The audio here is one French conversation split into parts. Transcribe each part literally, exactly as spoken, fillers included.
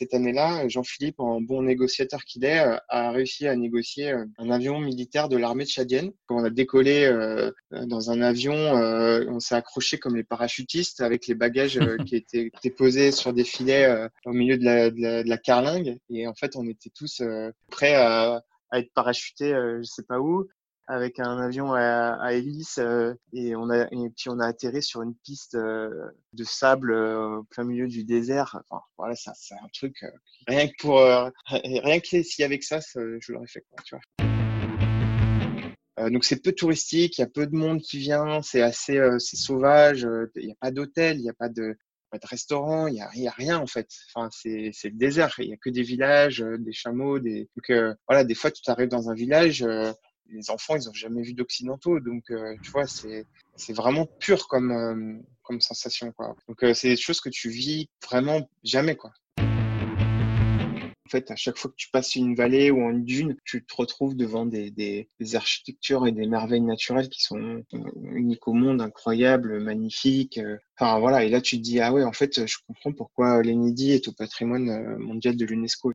cette année-là, Jean-Philippe, en bon négociateur qu'il est, euh, a réussi à négocier euh, un avion militaire de l'armée tchadienne. Quand on a décollé euh, dans un avion, euh, on s'est accroché comme les parachutistes avec les bagages euh, qui étaient, qui étaient posés sur des filets euh, au milieu de la, de, la, de la carlingue. Et en fait, on était tous euh, prêts à, à être parachutés, euh, je sais pas où, avec un avion à, à hélice euh, et on a et puis on a atterri sur une piste euh, de sable euh, au plein milieu du désert. Enfin voilà, ça c'est un truc euh, rien que pour euh, rien que s'il y avait que ça, ça je l'aurais fait quoi, tu vois. Euh, donc c'est peu touristique, il y a peu de monde qui vient, c'est assez euh, c'est sauvage, euh, il y a pas d'hôtel, il y a pas de pas de restaurant, il y a, il y a rien en fait. Enfin c'est c'est le désert, il y a que des villages, euh, des chameaux, des donc euh, voilà, des fois tu arrives dans un village euh, les enfants, ils ont jamais vu d'occidentaux, donc euh, tu vois, c'est c'est vraiment pur comme euh, comme sensation quoi. Donc euh, c'est des choses que tu vis vraiment jamais quoi. En fait, à chaque fois que tu passes une vallée ou une dune, tu te retrouves devant des, des, des architectures et des merveilles naturelles qui sont uniques au monde, incroyables, magnifiques. Enfin voilà, et là tu te dis ah ouais, en fait, je comprends pourquoi l'Enedi est au patrimoine mondial de l'UNESCO.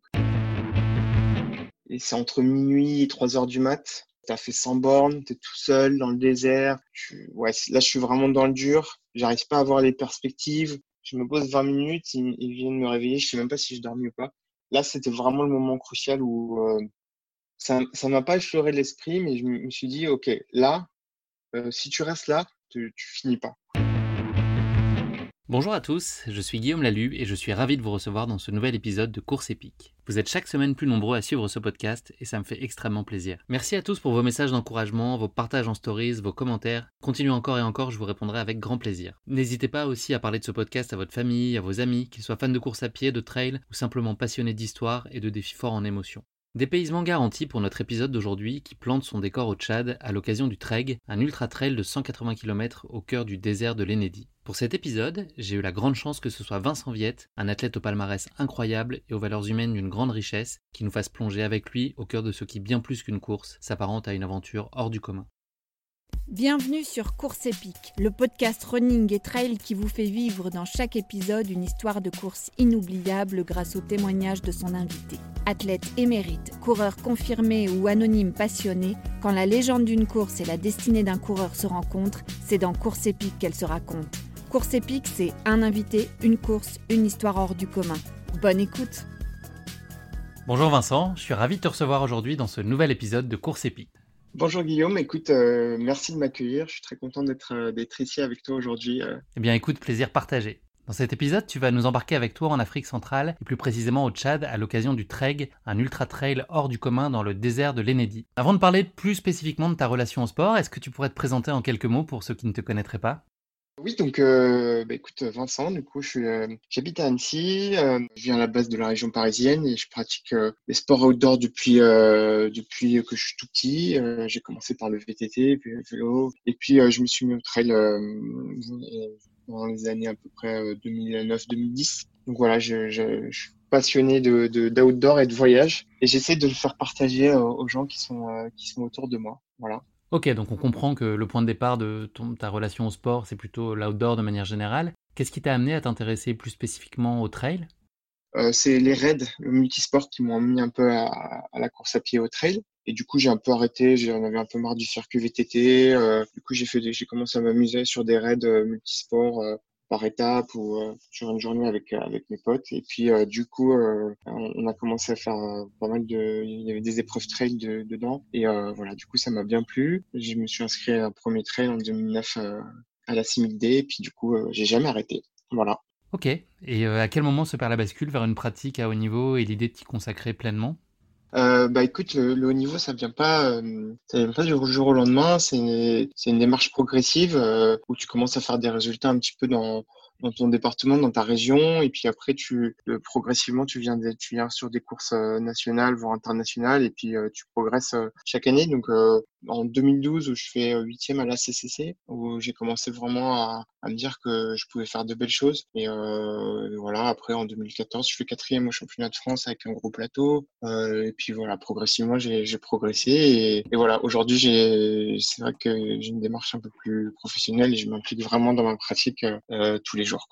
Et c'est entre minuit et trois heures du mat. T'as fait cent bornes, t'es tout seul dans le désert. Tu... Ouais, là, je suis vraiment dans le dur. J'arrive pas à voir les perspectives. Je me pose vingt minutes, ils, ils viennent me réveiller. Je sais même pas si je dormis ou pas. Là, c'était vraiment le moment crucial où euh, ça, ça m'a pas effleuré l'esprit, mais je me suis dit, OK, là, euh, si tu restes là, tu, tu finis pas. Bonjour à tous, je suis Guillaume Lalu et je suis ravi de vous recevoir dans ce nouvel épisode de Course épique. Vous êtes chaque semaine plus nombreux à suivre ce podcast et ça me fait extrêmement plaisir. Merci à tous pour vos messages d'encouragement, vos partages en stories, vos commentaires. Continuez encore et encore, je vous répondrai avec grand plaisir. N'hésitez pas aussi à parler de ce podcast à votre famille, à vos amis, qu'ils soient fans de course à pied, de trail ou simplement passionnés d'histoire et de défis forts en émotion. Dépaysement garanti pour notre épisode d'aujourd'hui qui plante son décor au Tchad à l'occasion du Treg, un ultra-trail de cent quatre-vingts kilomètres au cœur du désert de l'Enedi. Pour cet épisode, j'ai eu la grande chance que ce soit Vincent Viette, un athlète au palmarès incroyable et aux valeurs humaines d'une grande richesse, qui nous fasse plonger avec lui au cœur de ce qui, bien plus qu'une course, s'apparente à une aventure hors du commun. Bienvenue sur Course épique, le podcast running et trail qui vous fait vivre dans chaque épisode une histoire de course inoubliable grâce au témoignage de son invité. Athlète émérite, coureur confirmé ou anonyme passionné, quand la légende d'une course et la destinée d'un coureur se rencontrent, c'est dans Course épique qu'elle se raconte. Course épique, c'est un invité, une course, une histoire hors du commun. Bonne écoute. Bonjour Vincent, je suis ravi de te recevoir aujourd'hui dans ce nouvel épisode de Course épique. Bonjour Guillaume, écoute, euh, merci de m'accueillir. Je suis très content d'être, euh, d'être ici avec toi aujourd'hui. Euh. Eh bien écoute, plaisir partagé. Dans cet épisode, tu vas nous embarquer avec toi en Afrique centrale, et plus précisément au Tchad, à l'occasion du Treg, un ultra-trail hors du commun dans le désert de l'Enedi. Avant de parler plus spécifiquement de ta relation au sport, est-ce que tu pourrais te présenter en quelques mots pour ceux qui ne te connaîtraient pas ? Oui, donc euh, bah, écoute Vincent, du coup je suis, euh, j'habite à Annecy, euh, je viens à la base de la région parisienne et je pratique euh, les sports outdoor depuis euh, depuis que je suis tout petit. Euh, j'ai commencé par le V T T, puis le vélo, et puis euh, je me suis mis au trail euh, dans les années à peu près euh, deux mille neuf deux mille dix. Donc voilà, je, je, je suis passionné de, de d'outdoor et de voyage et j'essaie de le faire partager euh, aux gens qui sont euh, qui sont autour de moi. Voilà. Ok, donc on comprend que le point de départ de ton, ta relation au sport, c'est plutôt l'outdoor de manière générale. Qu'est-ce qui t'a amené à t'intéresser plus spécifiquement au trail ? Euh, c'est les raids, le multisport qui m'ont mis un peu à, à la course à pied au trail. Et du coup, j'ai un peu arrêté, j'en avais un peu marre du circuit V T T. Euh, du coup, j'ai fait des, j'ai commencé à m'amuser sur des raids euh, multisports euh, par étape ou euh, sur une journée avec euh, avec mes potes. Et puis, euh, du coup, euh, on, on a commencé à faire euh, pas mal de, il y avait des épreuves trail de, dedans. Et euh, voilà, du coup, ça m'a bien plu. Je me suis inscrit à un premier trail en deux mille neuf euh, à la six mille D. Et puis, du coup, euh, j'ai jamais arrêté. Voilà. Ok, et euh, à quel moment se perd la bascule vers une pratique à haut niveau et l'idée de t'y consacrer pleinement ? Euh, bah écoute, le, le haut niveau, ça vient pas, euh, ça vient pas du jour au lendemain. C'est une, c'est une démarche progressive euh, où tu commences à faire des résultats un petit peu dans dans ton département, dans ta région, et puis après tu euh, progressivement tu viens des, tu viens sur des courses euh, nationales voire internationales, et puis euh, tu progresses euh, chaque année. Donc euh, en deux mille douze où je fais euh, huitième à la C C C, où j'ai commencé vraiment à, à me dire que je pouvais faire de belles choses. Et euh, voilà, après en deux mille quatorze, je fais quatrième au championnat de France avec un gros plateau. Euh, et puis voilà, progressivement j'ai j'ai progressé, et, et voilà, aujourd'hui j'ai c'est vrai que j'ai une démarche un peu plus professionnelle et je m'implique vraiment dans ma pratique euh, tous les jours, quoi.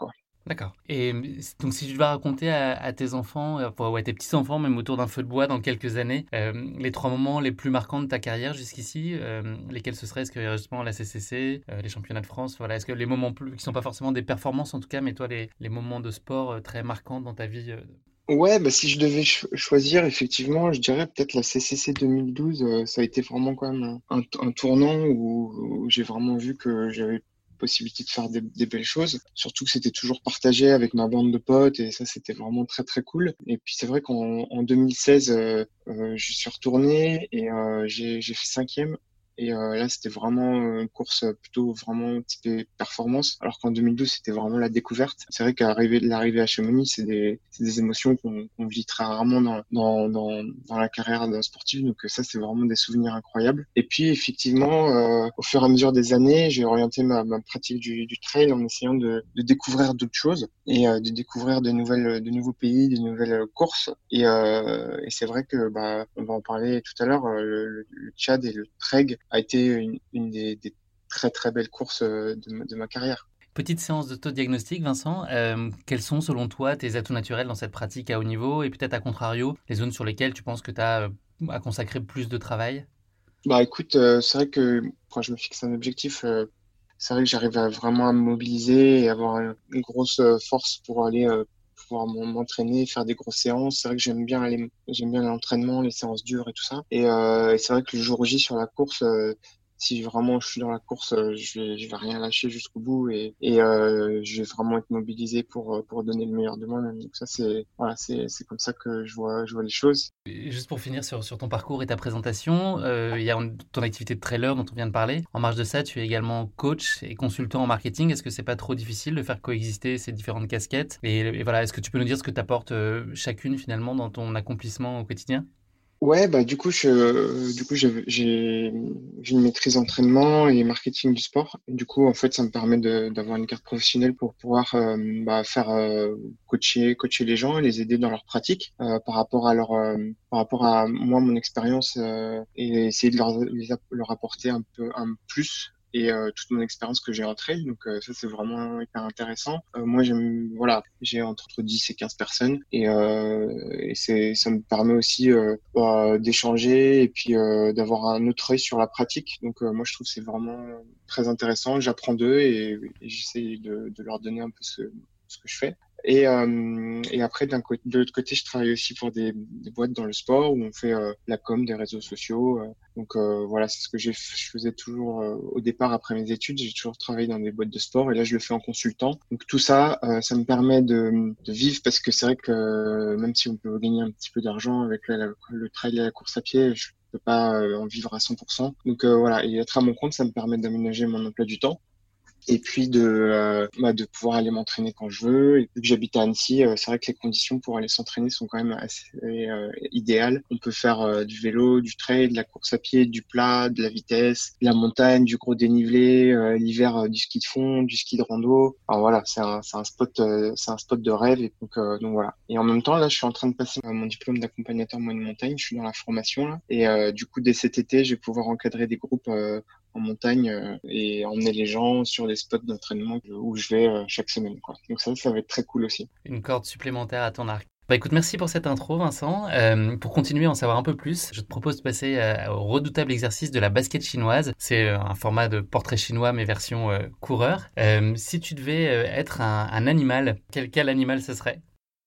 D'accord. Et donc, si tu devais raconter à, à tes enfants, enfin, ou à tes petits-enfants, même autour d'un feu de bois dans quelques années, euh, les trois moments les plus marquants de ta carrière jusqu'ici, euh, lesquels ce seraient? Est-ce que justement la C C C, euh, les championnats de France, voilà, est-ce que les moments plus, qui ne sont pas forcément des performances en tout cas, mais toi, les, les moments de sport euh, très marquants dans ta vie euh... Ouais, bah si je devais cho- choisir, effectivement, je dirais peut-être la C C C deux mille douze. Euh, ça a été vraiment quand même un, un, un tournant où, où j'ai vraiment vu que j'avais possibilité de faire des, des belles choses. Surtout que c'était toujours partagé avec ma bande de potes et ça, c'était vraiment très très cool. Et puis c'est vrai qu'en en deux mille seize, euh, euh, je suis retourné et euh, j'ai j'ai fait cinquième. Et euh, là, c'était vraiment une course plutôt vraiment typée performance, alors qu'en deux mille douze, c'était vraiment la découverte. C'est vrai qu'arriver l'arrivée à Chamonix, c'est des, c'est des émotions qu'on qu'on vit très rarement dans, dans, dans, dans la carrière d'un sportif. Donc ça, c'est vraiment des souvenirs incroyables. Et puis, effectivement, euh, au fur et à mesure des années, j'ai orienté ma, ma pratique du, du trail en essayant de, de découvrir d'autres choses et euh, de découvrir de nouvelles, de nouveaux pays, de nouvelles courses. Et, euh, et c'est vrai que, bah, on va en parler tout à l'heure, le, le, le Tchad et le Trek a été une, une des, des très très belles courses de, de ma carrière. Petite séance d'autodiagnostic, Vincent. Euh, quels sont, selon toi, tes atouts naturels dans cette pratique à haut niveau et peut-être à contrario, les zones sur lesquelles tu penses que tu as euh, à consacrer plus de travail? Bah écoute, euh, c'est vrai que quand je me fixe un objectif, euh, c'est vrai que j'arrive à vraiment à me mobiliser et avoir une, une grosse euh, force pour aller euh, pouvoir m'entraîner, faire des grosses séances. C'est vrai que j'aime bien aller, j'aime bien l'entraînement, les séances dures et tout ça. Et, euh, et c'est vrai que le jour J sur la course, euh, si vraiment je suis dans la course, euh, je vais, je vais rien lâcher jusqu'au bout et, et euh, je vais vraiment être mobilisé pour pour donner le meilleur de moi-même. Donc ça c'est voilà, c'est c'est comme ça que je vois je vois les choses. Et juste pour finir sur, sur ton parcours et ta présentation, euh, il y a ton activité de trailer dont on vient de parler. En marge de ça, tu es également coach et consultant en marketing. Est-ce que c'est pas trop difficile de faire coexister ces différentes casquettes? Et, et voilà, est-ce que tu peux nous dire ce que t'apporte euh, chacune finalement dans ton accomplissement au quotidien? Ouais, bah du coup, je, du coup, j'ai, j'ai j'ai une maîtrise entraînement et marketing du sport. Et du coup, en fait, ça me permet de, d'avoir une carte professionnelle pour pouvoir euh, bah, faire euh, coacher, coacher les gens et les aider dans leur pratique euh, par rapport à leur, euh, par rapport à moi, mon expérience euh, et essayer de leur, les app- leur apporter un peu un plus. Et euh, toute mon expérience que j'ai en trail, donc euh, ça c'est vraiment hyper intéressant. Euh, moi j'aime, voilà, j'ai entre dix et quinze personnes et, euh, et c'est, ça me permet aussi euh, bah, d'échanger et puis euh, d'avoir un autre œil sur la pratique. Donc euh, moi je trouve que c'est vraiment très intéressant. J'apprends d'eux et, et j'essaie de, de leur donner un peu ce, ce que je fais. Et, euh, et après, d'un côté, de l'autre côté, je travaille aussi pour des, des boîtes dans le sport où on fait euh, la com, des réseaux sociaux. Euh, donc euh, voilà, c'est ce que j'ai, je faisais toujours euh, au départ après mes études. J'ai toujours travaillé dans des boîtes de sport et là, je le fais en consultant. Donc tout ça, euh, ça me permet de, de vivre parce que c'est vrai que euh, même si on peut gagner un petit peu d'argent avec la, la, le trail et la course à pied, je peux pas euh, en vivre à cent pour cent. Donc euh, voilà, et être à mon compte, ça me permet d'aménager mon emploi du temps et puis de euh, bah, de pouvoir aller m'entraîner quand je veux. Et vu que j'habite à Annecy, euh, c'est vrai que les conditions pour aller s'entraîner sont quand même assez euh, idéales. On peut faire euh, du vélo, du trail, de la course à pied, du plat, de la vitesse, de la montagne, du gros dénivelé, euh, l'hiver euh, du ski de fond, du ski de rando. Alors voilà, c'est un c'est un spot euh, c'est un spot de rêve et donc euh, donc voilà. Et en même temps là, je suis en train de passer mon diplôme d'accompagnateur moyenne montagne. Je suis dans la formation là et euh, du coup dès cet été, je vais pouvoir encadrer des groupes euh, en montagne euh, et emmener les gens sur des spots d'entraînement où je vais euh, chaque semaine, quoi. Donc ça, ça va être très cool aussi. Une corde supplémentaire à ton arc. Bah écoute, merci pour cette intro, Vincent. Euh, pour continuer à en savoir un peu plus, je te propose de passer euh, au redoutable exercice de la basket chinoise. C'est euh, un format de portrait chinois, mais version euh, coureur. Euh, si tu devais euh, être un, un animal, quel, quel animal ce serait?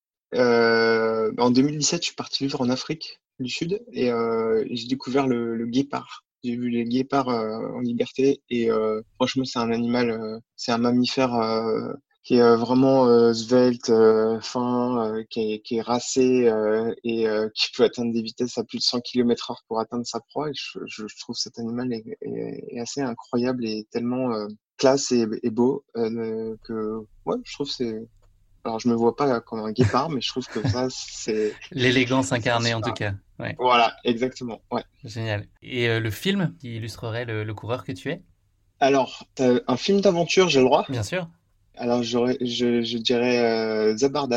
Euh, en deux mille dix-sept, je suis parti vivre en Afrique du Sud et euh, j'ai découvert le, le guépard. J'ai vu les guépards euh, en liberté et euh, franchement, c'est un animal, euh, c'est un mammifère euh, qui est euh, vraiment euh, svelte, euh, fin, euh, qui est, qui est racé euh, et euh, qui peut atteindre des vitesses à plus de cent kilomètres heure pour atteindre sa proie. Et je, je, je trouve cet animal est, est, est assez incroyable et tellement euh, classe et, et beau euh, que ouais, je trouve que c'est alors, je me vois pas comme un guépard, mais je trouve que ça, c'est, L'élégance c'est un incarnée en tout super. cas. Ouais, Voilà, exactement. Ouais. génial. Et euh, le film qui illustrerait le, le coureur que tu es? Alors, t'as un film d'aventure, j'ai le droit? Bien sûr. Alors, j'aurais, je, je dirais euh, Zabardast.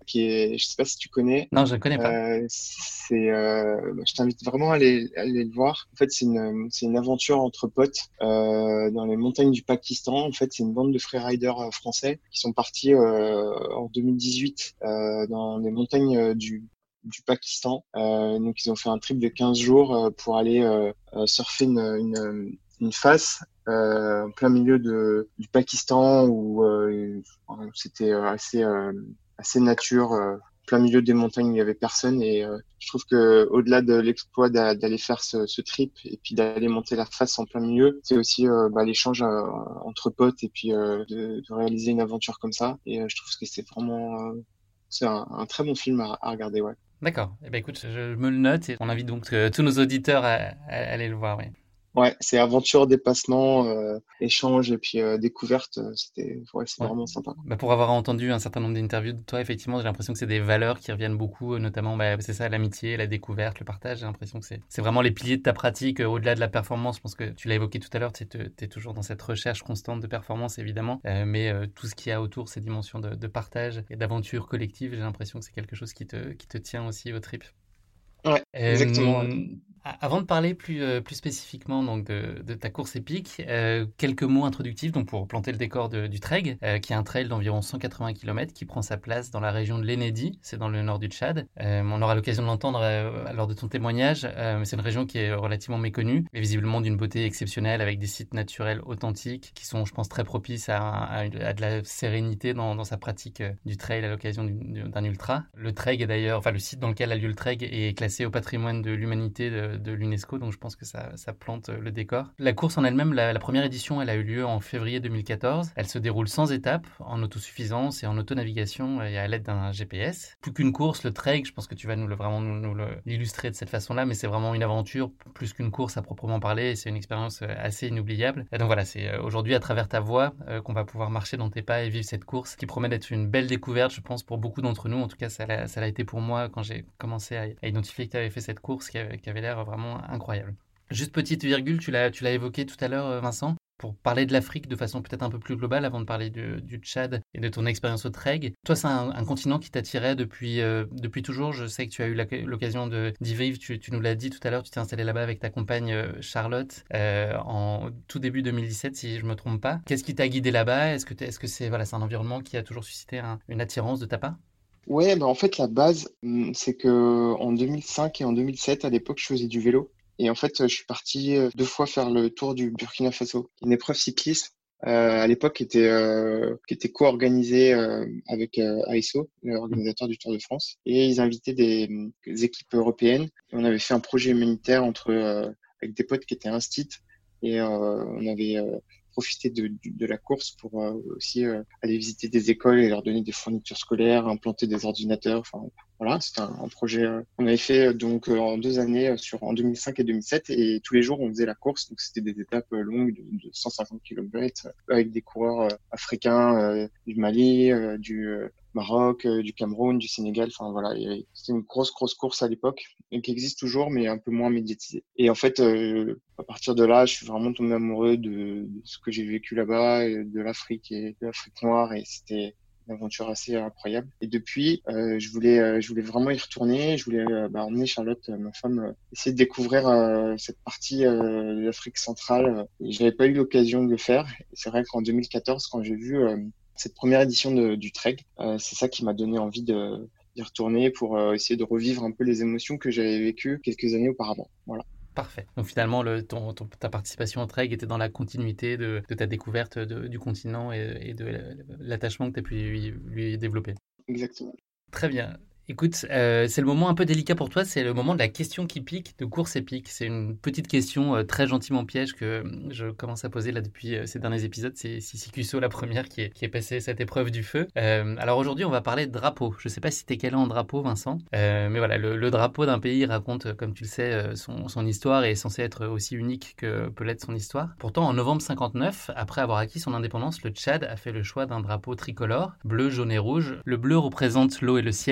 qui est, je sais pas si tu connais. Non, je ne connais pas. Euh, c'est, euh, je t'invite vraiment à aller, à aller le voir. En fait, c'est une, c'est une aventure entre potes euh, dans les montagnes du Pakistan. En fait, c'est une bande de freeriders euh, français qui sont partis euh, en deux mille dix-huit euh, dans les montagnes euh, du du Pakistan. Euh, donc, ils ont fait un trip de quinze jours euh, pour aller euh, euh, surfer une, une, une face euh, en plein milieu de, du Pakistan où euh, c'était assez, euh, assez nature, euh, plein milieu des montagnes où il y avait personne. Et euh, je trouve que au-delà de l'exploit d'a, d'aller faire ce, ce trip et puis d'aller monter la face en plein milieu, c'est aussi euh, bah, l'échange euh, entre potes et puis euh, de, de réaliser une aventure comme ça. Et euh, je trouve que c'est vraiment euh, c'est un, un très bon film à, à regarder, ouais. D'accord. Eh ben, écoute, je me le note et on invite donc euh, tous nos auditeurs à, à, à aller le voir. Oui. Ouais, c'est aventure, dépassement, euh, échange et puis euh, découverte. C'était, ouais, c'est Ouais. vraiment sympa. Bah, pour avoir entendu un certain nombre d'interviews de toi, effectivement, j'ai l'impression que c'est des valeurs qui reviennent beaucoup, notamment, bah, c'est ça, l'amitié, la découverte, le partage. J'ai l'impression que c'est, c'est vraiment les piliers de ta pratique, euh, au-delà de la performance. Je pense que tu l'as évoqué tout à l'heure, tu es toujours dans cette recherche constante de performance, évidemment, euh, mais euh, tout ce qu'il y a autour, ces dimensions de, de partage et d'aventure collective, j'ai l'impression que c'est quelque chose qui te, qui te tient aussi au trip. Ouais, exactement. Ouais. Euh, avant de parler plus, euh, plus spécifiquement donc de, de ta course épique, euh, quelques mots introductifs donc pour planter le décor de, du Treg, euh, qui est un trail d'environ cent quatre-vingts kilomètres qui prend sa place dans la région de l'Enedi, c'est dans le nord du Tchad. Euh, on aura l'occasion de l'entendre euh, lors de ton témoignage, euh, c'est une région qui est relativement méconnue, mais visiblement d'une beauté exceptionnelle avec des sites naturels authentiques qui sont, je pense, très propices à, à, à de la sérénité dans, dans sa pratique euh, du trail à l'occasion d'une, d'un ultra. Le Treg est d'ailleurs, enfin le site dans lequel a lieu le Treg est classé au patrimoine de l'humanité de, de l'UNESCO, donc je pense que ça, ça plante le décor. La course en elle-même, la, la première édition, elle a eu lieu en février deux mille quatorze. Elle se déroule sans étapes, en autosuffisance et en autonavigation et à l'aide d'un G P S. Plus qu'une course, le Trek, je pense que tu vas nous le, vraiment nous, nous le, l'illustrer de cette façon-là, mais c'est vraiment une aventure plus qu'une course à proprement parler, et c'est une expérience assez inoubliable. Et donc voilà, c'est aujourd'hui à travers ta voix euh, qu'on va pouvoir marcher dans tes pas et vivre cette course qui promet d'être une belle découverte, je pense, pour beaucoup d'entre nous. En tout cas, ça l'a, ça l'a été pour moi quand j'ai commencé à, à identifier que tu avais fait cette course qui avait, qui avait l'air vraiment incroyable. Juste petite virgule, tu l'as, tu l'as évoqué tout à l'heure, Vincent, pour parler de l'Afrique de façon peut-être un peu plus globale avant de parler du, du Tchad et de ton expérience au Treg. Toi, c'est un, un continent qui t'attirait depuis, euh, depuis toujours. Je sais que tu as eu la, l'occasion de, d'y vivre. Tu, tu nous l'as dit tout à l'heure, tu t'es installé là-bas avec ta compagne euh, Charlotte euh, en tout début deux mille dix-sept, si je ne me trompe pas. Qu'est-ce qui t'a guidé là-bas ? Est-ce que, est-ce que c'est, voilà, c'est un environnement qui a toujours suscité un, une attirance de ta part ? Ouais, bah en fait, la base, c'est que en deux mille cinq et en deux mille sept, à l'époque, je faisais du vélo. Et en fait, je suis parti deux fois faire le tour du Burkina Faso, une épreuve cycliste euh, à l'époque qui était euh, qui était co-organisée euh, avec euh, A S O, l'organisateur du Tour de France, et ils invitaient des, des équipes européennes. Et on avait fait un projet humanitaire entre euh, avec des potes qui étaient instits et euh, on avait euh, profité de, de, de la course pour euh, aussi euh, aller visiter des écoles et leur donner des fournitures scolaires, implanter des ordinateurs. Enfin, voilà, c'était un, un projet euh, qu'on avait fait donc euh, en deux années, euh, sur en deux mille cinq et deux mille sept, et tous les jours on faisait la course. Donc c'était des étapes euh, longues de, de cent cinquante kilomètres euh, avec des coureurs euh, africains euh, du Mali, euh, du euh, Maroc, euh, du Cameroun, du Sénégal. Enfin voilà, c'était une grosse grosse course à l'époque et qui existe toujours, mais un peu moins médiatisée. Et en fait, euh, à partir de là, je suis vraiment tombé amoureux de, de ce que j'ai vécu là-bas, et de l'Afrique et de l'Afrique noire, et c'était une aventure assez incroyable. Et depuis, euh, je voulais, euh, je voulais vraiment y retourner. Je voulais euh, bah, emmener Charlotte, euh, ma femme, euh, essayer de découvrir euh, cette partie euh, de l'Afrique centrale. Et je n'avais pas eu l'occasion de le faire. Et c'est vrai qu'en deux mille quatorze, quand j'ai vu euh, cette première édition de, du Trek, euh, c'est ça qui m'a donné envie de d'y retourner pour euh, essayer de revivre un peu les émotions que j'avais vécues quelques années auparavant. Voilà. Parfait. Donc finalement, le, ton, ton, ta participation au Trek était dans la continuité de, de ta découverte de, du continent et, et de l'attachement que tu as pu lui, lui développer. Exactement. Très bien. Écoute, euh, c'est le moment un peu délicat pour toi, c'est le moment de la question qui pique de course épique. C'est une petite question euh, très gentiment piège que je commence à poser là depuis euh, ces derniers épisodes. C'est Sissi Cusso, la première, qui est, qui est passée cette épreuve du feu. Euh, alors aujourd'hui, on va parler de drapeau. Je ne sais pas si tu es calé en drapeau, Vincent, euh, mais voilà, le, le drapeau d'un pays raconte, comme tu le sais, son, son histoire et est censé être aussi unique que peut l'être son histoire. Pourtant, en novembre cinquante-neuf, après avoir acquis son indépendance, le Tchad a fait le choix d'un drapeau tricolore, bleu, jaune et rouge. Le bleu représente l'eau et le ciel, le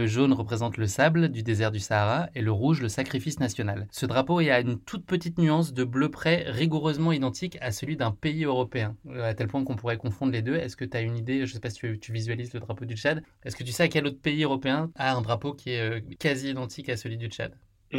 Le jaune représente le sable du désert du Sahara et le rouge le sacrifice national. Ce drapeau est à une toute petite nuance de bleu près rigoureusement identique à celui d'un pays européen, à tel point qu'on pourrait confondre les deux. Est-ce que tu as une idée, je ne sais pas si tu, tu visualises le drapeau du Tchad, est-ce que tu sais à quel autre pays européen a un drapeau qui est euh, quasi identique à celui du Tchad?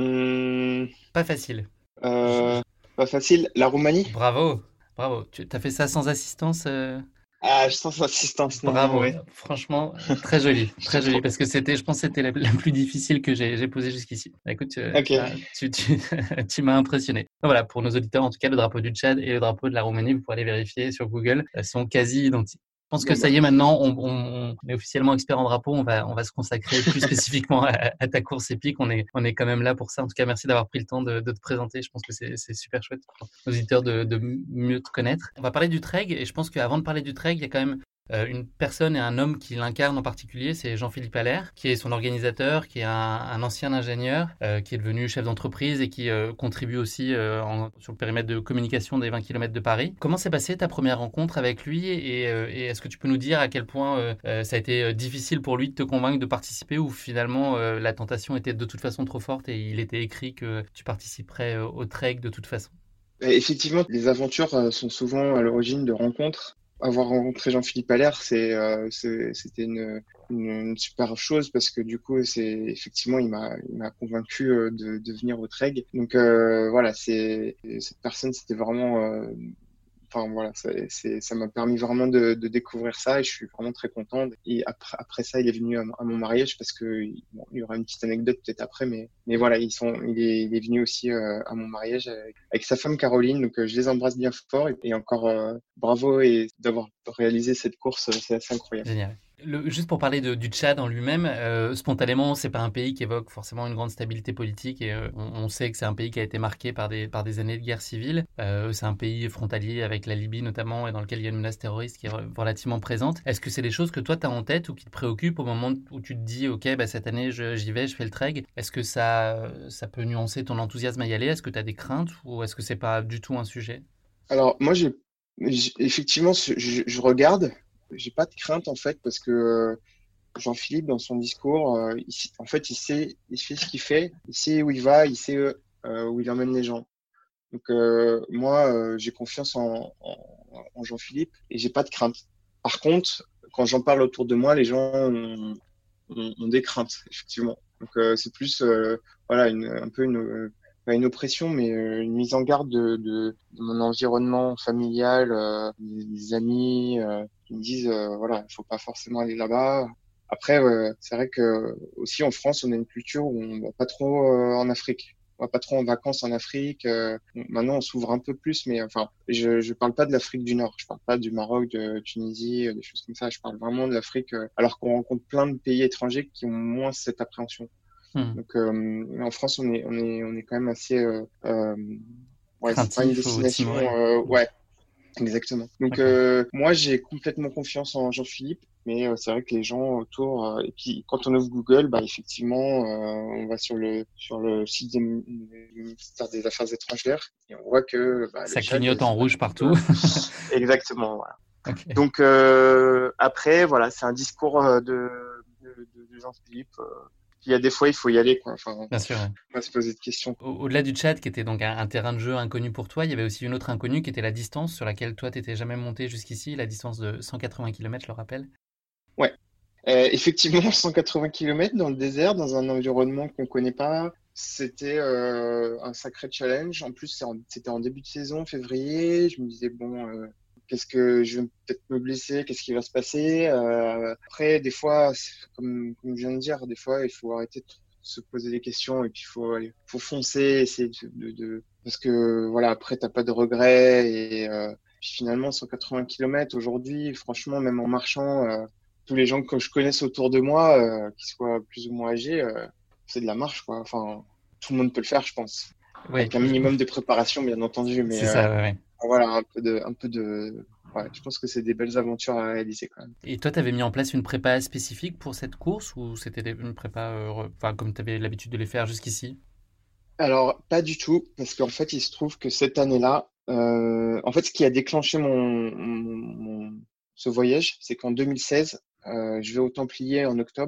Hum, Pas facile. euh, Pas facile. La Roumanie? Bravo, bravo. Tu as fait ça sans assistance euh... Ah, sans assistance, non, non, Bravo, ouais. franchement, très joli, Je très te joli, pro- parce que c'était, je pense que c'était la, la plus difficile que j'ai, j'ai posée jusqu'ici. Écoute, tu, Ok. tu, as- tu, tu, tu m'as impressionné. Donc voilà, pour nos auditeurs, en tout cas, le drapeau du Tchad et le drapeau de la Roumanie, vous pourrez aller vérifier sur Google, euh, sont quasi identiques. Je pense que Bon, ça bah, y est, maintenant, on, on- on est officiellement expert en drapeau. On va, on va se consacrer plus spécifiquement à, à ta course épique. On est, on est quand même là pour ça. En tout cas, merci d'avoir pris le temps de, de te présenter. Je pense que c'est, c'est super chouette pour nos auditeurs de, de mieux te connaître. On va parler du trek et je pense qu'avant de parler du trek, il y a quand même euh, une personne et un homme qui l'incarne en particulier, c'est Jean-Philippe Allaire, qui est son organisateur, qui est un, un ancien ingénieur, euh, qui est devenu chef d'entreprise et qui euh, contribue aussi euh, en, sur le périmètre de communication des vingt kilomètres de Paris. Comment s'est passée ta première rencontre avec lui et, euh, et est-ce que tu peux nous dire à quel point euh, euh, ça a été difficile pour lui de te convaincre de participer ou finalement euh, la tentation était de toute façon trop forte et il était écrit que tu participerais euh, au trek de toute façon? effectivement, les aventures euh, sont souvent à l'origine de rencontres. Avoir rencontré Jean-Philippe Allaire, c'est, euh, c'est- c'était une, une, une super chose parce que du coup, c'est effectivement, il m'a, il m'a convaincu euh, de, de venir au Treg. Donc euh, voilà, c'est cette personne, c'était vraiment, euh, enfin voilà, c'est, c'est, ça m'a permis vraiment de, de découvrir ça et je suis vraiment très content. Et après, après ça, il est venu à, à mon mariage parce que bon, il y aura une petite anecdote peut-être après, mais mais voilà, ils sont, il est, il est venu aussi euh, à mon mariage avec, avec sa femme Caroline, donc euh, je les embrasse bien fort et, et encore euh, bravo et d'avoir réalisé cette course, c'est assez incroyable. Génial. Le, juste pour parler de, du Tchad en lui-même, euh, spontanément, c'est pas un pays qui évoque forcément une grande stabilité politique et euh, on, on sait que c'est un pays qui a été marqué par des, par des années de guerre civile. Euh, c'est un pays frontalier avec la Libye notamment et dans lequel il y a une menace terroriste qui est relativement présente. Est-ce que c'est des choses que toi tu as en tête ou qui te préoccupent au moment où tu te dis ok, bah, cette année je, j'y vais, je fais le trek? Est-ce que ça, ça peut nuancer ton enthousiasme à y aller? Est-ce que tu as des craintes ou est-ce que c'est pas du tout un sujet? Alors moi, j'ai, j'ai- effectivement, je, je, je regarde, j'ai pas de crainte en fait parce que euh, Jean-Philippe, dans son discours, euh, il, s- en fait, il sait, il sait ce qu'il fait, il sait où il va, il sait euh, où il emmène les gens. Donc euh, moi, euh, j'ai confiance en, en, en Jean-Philippe et j'ai pas de crainte. Par contre, quand j'en parle autour de moi, les gens ont, ont- ont des craintes, effectivement. Donc euh, c'est plus, euh, voilà, une, un peu une, euh, pas une oppression, mais euh, une mise en garde de, de, de mon environnement familial, euh, des, des amis euh, qui me disent, euh, voilà, il faut pas forcément aller là-bas. Après, euh, c'est vrai que aussi en France, on a une culture où on va pas trop euh, en Afrique. On va pas trop en vacances en Afrique. Euh, maintenant, on s'ouvre un peu plus, mais enfin, je je parle pas de l'Afrique du Nord. Je parle pas du Maroc, de Tunisie, euh, des choses comme ça. Je parle vraiment de l'Afrique, euh, alors qu'on rencontre plein de pays étrangers qui ont moins cette appréhension. Hmm. Donc, euh, en France, on est on est on est quand même assez, euh, euh, ouais, c'est pas une Craintif ou destination, timoré? euh, ouais, exactement. Donc, Ok. euh, moi, j'ai complètement confiance en Jean-Philippe. Mais euh, c'est vrai que les gens autour, euh, et puis quand on ouvre Google, bah effectivement, euh, on va sur le sur le site des- du ministère des Affaires étrangères et on voit que bah, le Ça Tchad, clignote en c'est pas rouge du tout, partout. euh, exactement. Voilà. Ok. Donc euh, après, voilà, c'est un discours euh, de de, de, de Jean-Philippe. Euh, il y a des fois, il faut y aller, quoi. Enfin, Bien sûr. Ouais. on va se poser de questions. Au- Au-delà du Tchad, qui était donc un, un terrain de jeu inconnu pour toi, il y avait aussi une autre inconnue qui était la distance sur laquelle toi, tu n'étais jamais monté jusqu'ici, la distance de cent quatre-vingts kilomètres, je le rappelle. Ouais. Euh, effectivement, cent quatre-vingts kilomètres dans le désert, dans un environnement qu'on connaît pas, c'était euh, un sacré challenge. En plus, c'est en- c'était en début de saison, février. Je me disais, bon, euh, qu'est-ce que je vais peut-être me blesser, qu'est-ce qui va se passer? Euh, après, des fois, c'est comme, comme je viens de dire, des fois, il faut arrêter de se poser des questions et puis il faut, aller- faut foncer, essayer de, de, de- parce que voilà, après, t'as pas de regrets et euh, puis finalement, cent quatre-vingts kilomètres aujourd'hui, franchement, même en marchant. Euh, tous les gens que je connaisse autour de moi, euh, qui soient plus ou moins âgés, euh, c'est de la marche, quoi. Enfin, tout le monde peut le faire, je pense. Oui, Avec un je- minimum de préparation, bien entendu, mais c'est euh, ça, ouais, ouais. voilà, un peu de, un peu de, ouais, je pense que c'est des belles aventures à réaliser quand même. Et toi, tu avais mis en place une prépa spécifique pour cette course ou c'était des- une prépa euh, re- enfin, comme tu avais l'habitude de les faire jusqu'ici? Alors, pas du tout, parce qu'en fait, il se trouve que cette année-là, euh, en fait, ce qui a déclenché mon, mon, mon- ce voyage, c'est qu'en deux mille seize, euh, je vais aux Templiers en octobre.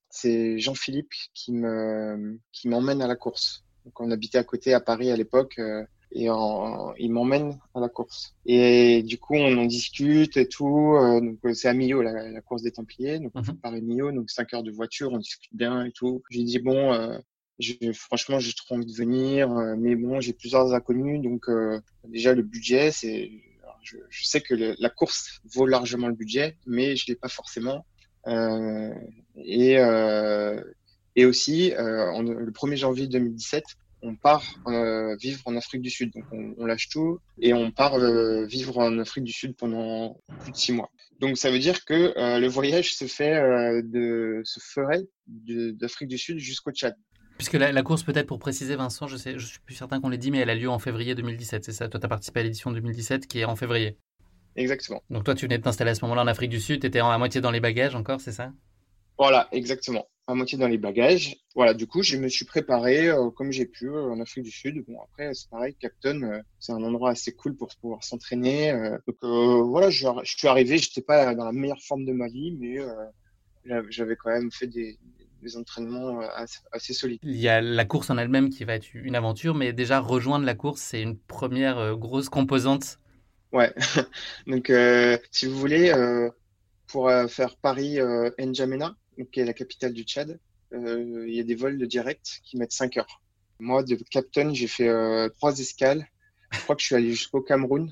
c'est Jean-Philippe qui me qui m'emmène à la course. Donc on habitait à côté à Paris à l'époque euh, et en, il m'emmène à la course. Et du coup on en discute et tout. Euh, donc euh, c'est à Millau la, la course des Templiers. Donc on fait Mhm. Paris-Millau, donc cinq heures de voiture, on discute bien et tout. J'ai dit bon, euh, je, franchement j'ai trop envie de venir, euh, mais bon j'ai plusieurs inconnus. Donc euh, déjà le budget c'est Je, je sais que le, la course vaut largement le budget, mais je l'ai pas forcément. Euh, et, euh, et aussi, euh, en, le premier janvier deux mille dix-sept, on part euh, vivre en Afrique du Sud. Donc, on, on lâche tout et on part euh, vivre en Afrique du Sud pendant plus de six mois. Donc, ça veut dire que euh, le voyage se fait euh, de, se ferait de, d'Afrique du Sud jusqu'au Tchad. Puisque la, la course, peut-être pour préciser, Vincent, je sais, je suis plus certain qu'on l'ait dit, mais elle a lieu en février deux mille dix-sept, c'est ça? Toi, tu as participé à l'édition deux mille dix-sept qui est en février. Exactement. Donc toi, tu venais de t'installer à ce moment-là en Afrique du Sud, tu étais à moitié dans les bagages encore, c'est ça? Voilà, exactement. À moitié dans les bagages. Voilà, du coup, je me suis préparé euh, comme j'ai pu euh, en Afrique du Sud. Bon, après, c'est pareil, Capton, euh, c'est un endroit assez cool pour pouvoir s'entraîner. Euh, donc euh, voilà, je, je suis arrivé, j'étais pas dans la meilleure forme de ma vie, mais euh, j'avais quand même fait des, des entraînements assez, assez solides. Il y a la course en elle-même qui va être une aventure, mais déjà rejoindre la course, c'est une première euh, grosse composante. Ouais. Donc, euh, si vous voulez, euh, pour euh, faire Paris-N'Djamena, donc qui est la capitale du Tchad, euh, il y a des vols de direct qui mettent cinq heures. Moi, de Capton, j'ai fait euh, trois escales. Je crois que je suis allé jusqu'au Cameroun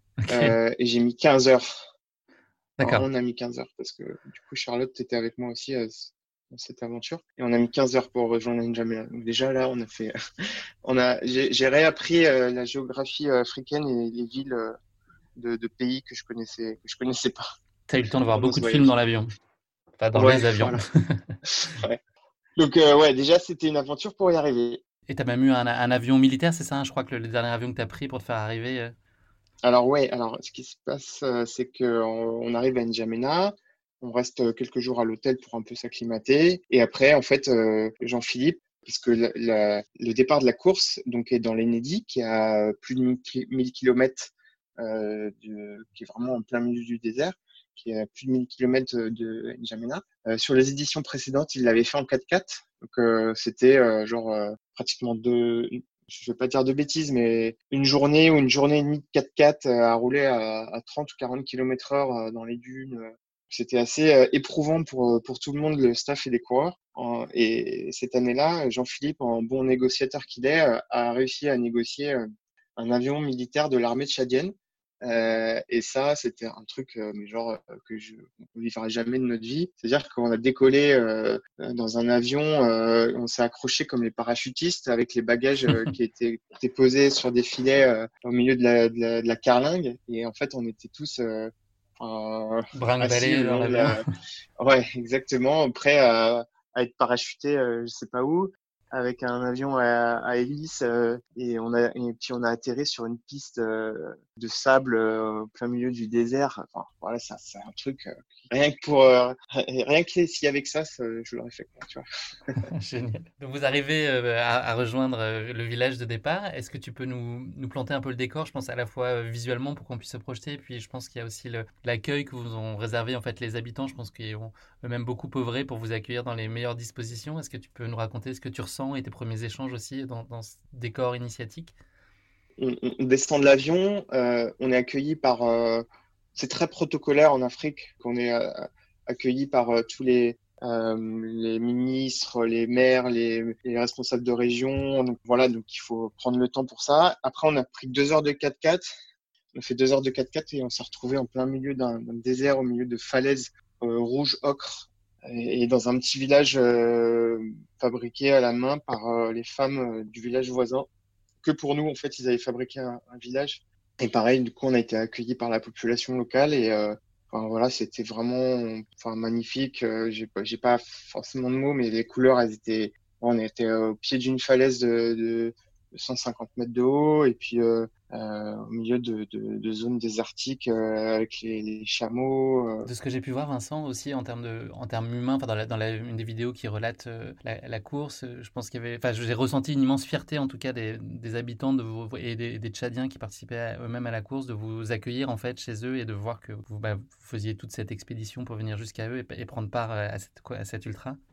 Ok, euh, et j'ai mis quinze heures. Enfin, d'accord. on a mis quinze heures parce que du coup, Charlotte était avec moi aussi euh, dans cette aventure et on a mis quinze heures pour rejoindre N'Djamena. Donc déjà là, on a fait, on a, j'ai, j'ai réappris euh, la géographie euh, africaine et les villes euh, de, de pays que je connaissais, que je connaissais pas Tu as eu le temps de voir pendant beaucoup ce de films dans voyage. l'avion, enfin dans Ouais, les avions. voilà. Ouais. Donc euh, ouais, déjà c'était une aventure pour y arriver. Et tu as même eu un, un avion militaire, c'est ça? Je crois que le, le dernier avion que tu as pris pour te faire arriver. euh, Alors ouais, alors ce qui se passe, euh, c'est que on, on arrive à N'Djamena, on reste euh, quelques jours à l'hôtel pour un peu s'acclimater, et après en fait euh, Jean-Philippe, parce que la- la- le départ de la course donc est dans l'Enedi, qui a plus de mille kilomètres, euh, de, qui est vraiment en plein milieu du désert, qui est à plus de mille kilomètres de N'Djamena. Euh, sur les éditions précédentes, il l'avait fait en quatre-quatre, donc euh, c'était euh, genre euh, pratiquement deux, je vais pas dire de bêtises, mais une journée ou une journée et demie de quatre-quatre euh, à rouler à, à trente ou quarante kilomètres heure euh, dans les dunes. euh. C'était assez euh, éprouvant pour, euh, pour tout le monde, le staff et les coureurs. En- Et cette année-là, Jean-Philippe, en bon négociateur qu'il est, euh, a réussi à négocier euh, un avion militaire de l'armée tchadienne. Euh, et ça, c'était un truc, euh, mais genre, euh, que je ne vivra jamais de notre vie. C'est-à-dire qu'on a décollé euh, dans un avion, euh, on s'est accroché comme les parachutistes avec les bagages euh, qui étaient, étaient posés sur des filets euh, au milieu de la, de, la, de la carlingue. Et en fait, on était tous euh, euh, assis Brinque-ballé le dans long de l'avion. la... Ouais, exactement, prêts à, à être parachutés, euh, je sais pas où, avec un avion à, à hélice. Euh, et on a, et puis on a atterri sur une piste euh, de sable euh, au plein milieu du désert. Enfin, voilà, ça, c'est un truc. Euh, rien que pour, euh, rien que s'il y avait que ça, ça, je l'aurais fait, quoi, tu vois. Génial. Donc vous arrivez euh, à, à rejoindre euh, le village de départ. Est-ce que tu peux nous, nous planter un peu le décor? Je pense à la fois euh, visuellement pour qu'on puisse se projeter, et puis je pense qu'il y a aussi le- l'accueil que vous ont réservé en fait les habitants. Je pense qu'ils ont eux-mêmes beaucoup œuvré pour vous accueillir dans les meilleures dispositions. Est-ce que tu peux nous raconter ce que tu ressens et tes premiers échanges aussi dans, dans ce décor initiatique? On, on descend de l'avion, euh, on est accueilli par. Euh, c'est très protocolaire en Afrique qu'on est euh, accueilli par euh, tous les euh, les ministres, les maires, les, les responsables de région. Donc voilà, donc il faut prendre le temps pour ça. Après, on a pris deux heures de quatre-quatre. On a fait deux heures de quatre-quatre et on s'est retrouvé en plein milieu d'un d'un désert, au milieu de falaises euh, rouges ocre et, et dans un petit village euh, fabriqué à la main par euh, les femmes euh, du village voisin. Que pour nous, en fait, ils avaient fabriqué un, un village. Et pareil, du coup, on a été accueillis par la population locale et euh, enfin, voilà, c'était vraiment enfin, magnifique. Euh, j'ai pas, j'ai pas forcément de mots, mais les couleurs, elles étaient. On était euh, au pied d'une falaise de, de, de cent cinquante mètres de haut et puis euh, euh, au milieu de, de, de zones désertiques euh, avec les, les chameaux. Euh. De ce que j'ai pu voir, Vincent, aussi en termes de, en termes humains, enfin dans la, dans la, une des vidéos qui relate euh, la, la course, euh, je pense qu'il y avait, enfin j'ai ressenti une immense fierté en tout cas des, des habitants de vous, et des, des Tchadiens qui participaient à- eux-mêmes à la course, de vous accueillir en fait chez eux et de voir que vous, bah, vous faisiez toute cette expédition pour venir jusqu'à eux et, et prendre part à cette, quoi, à cette ultra.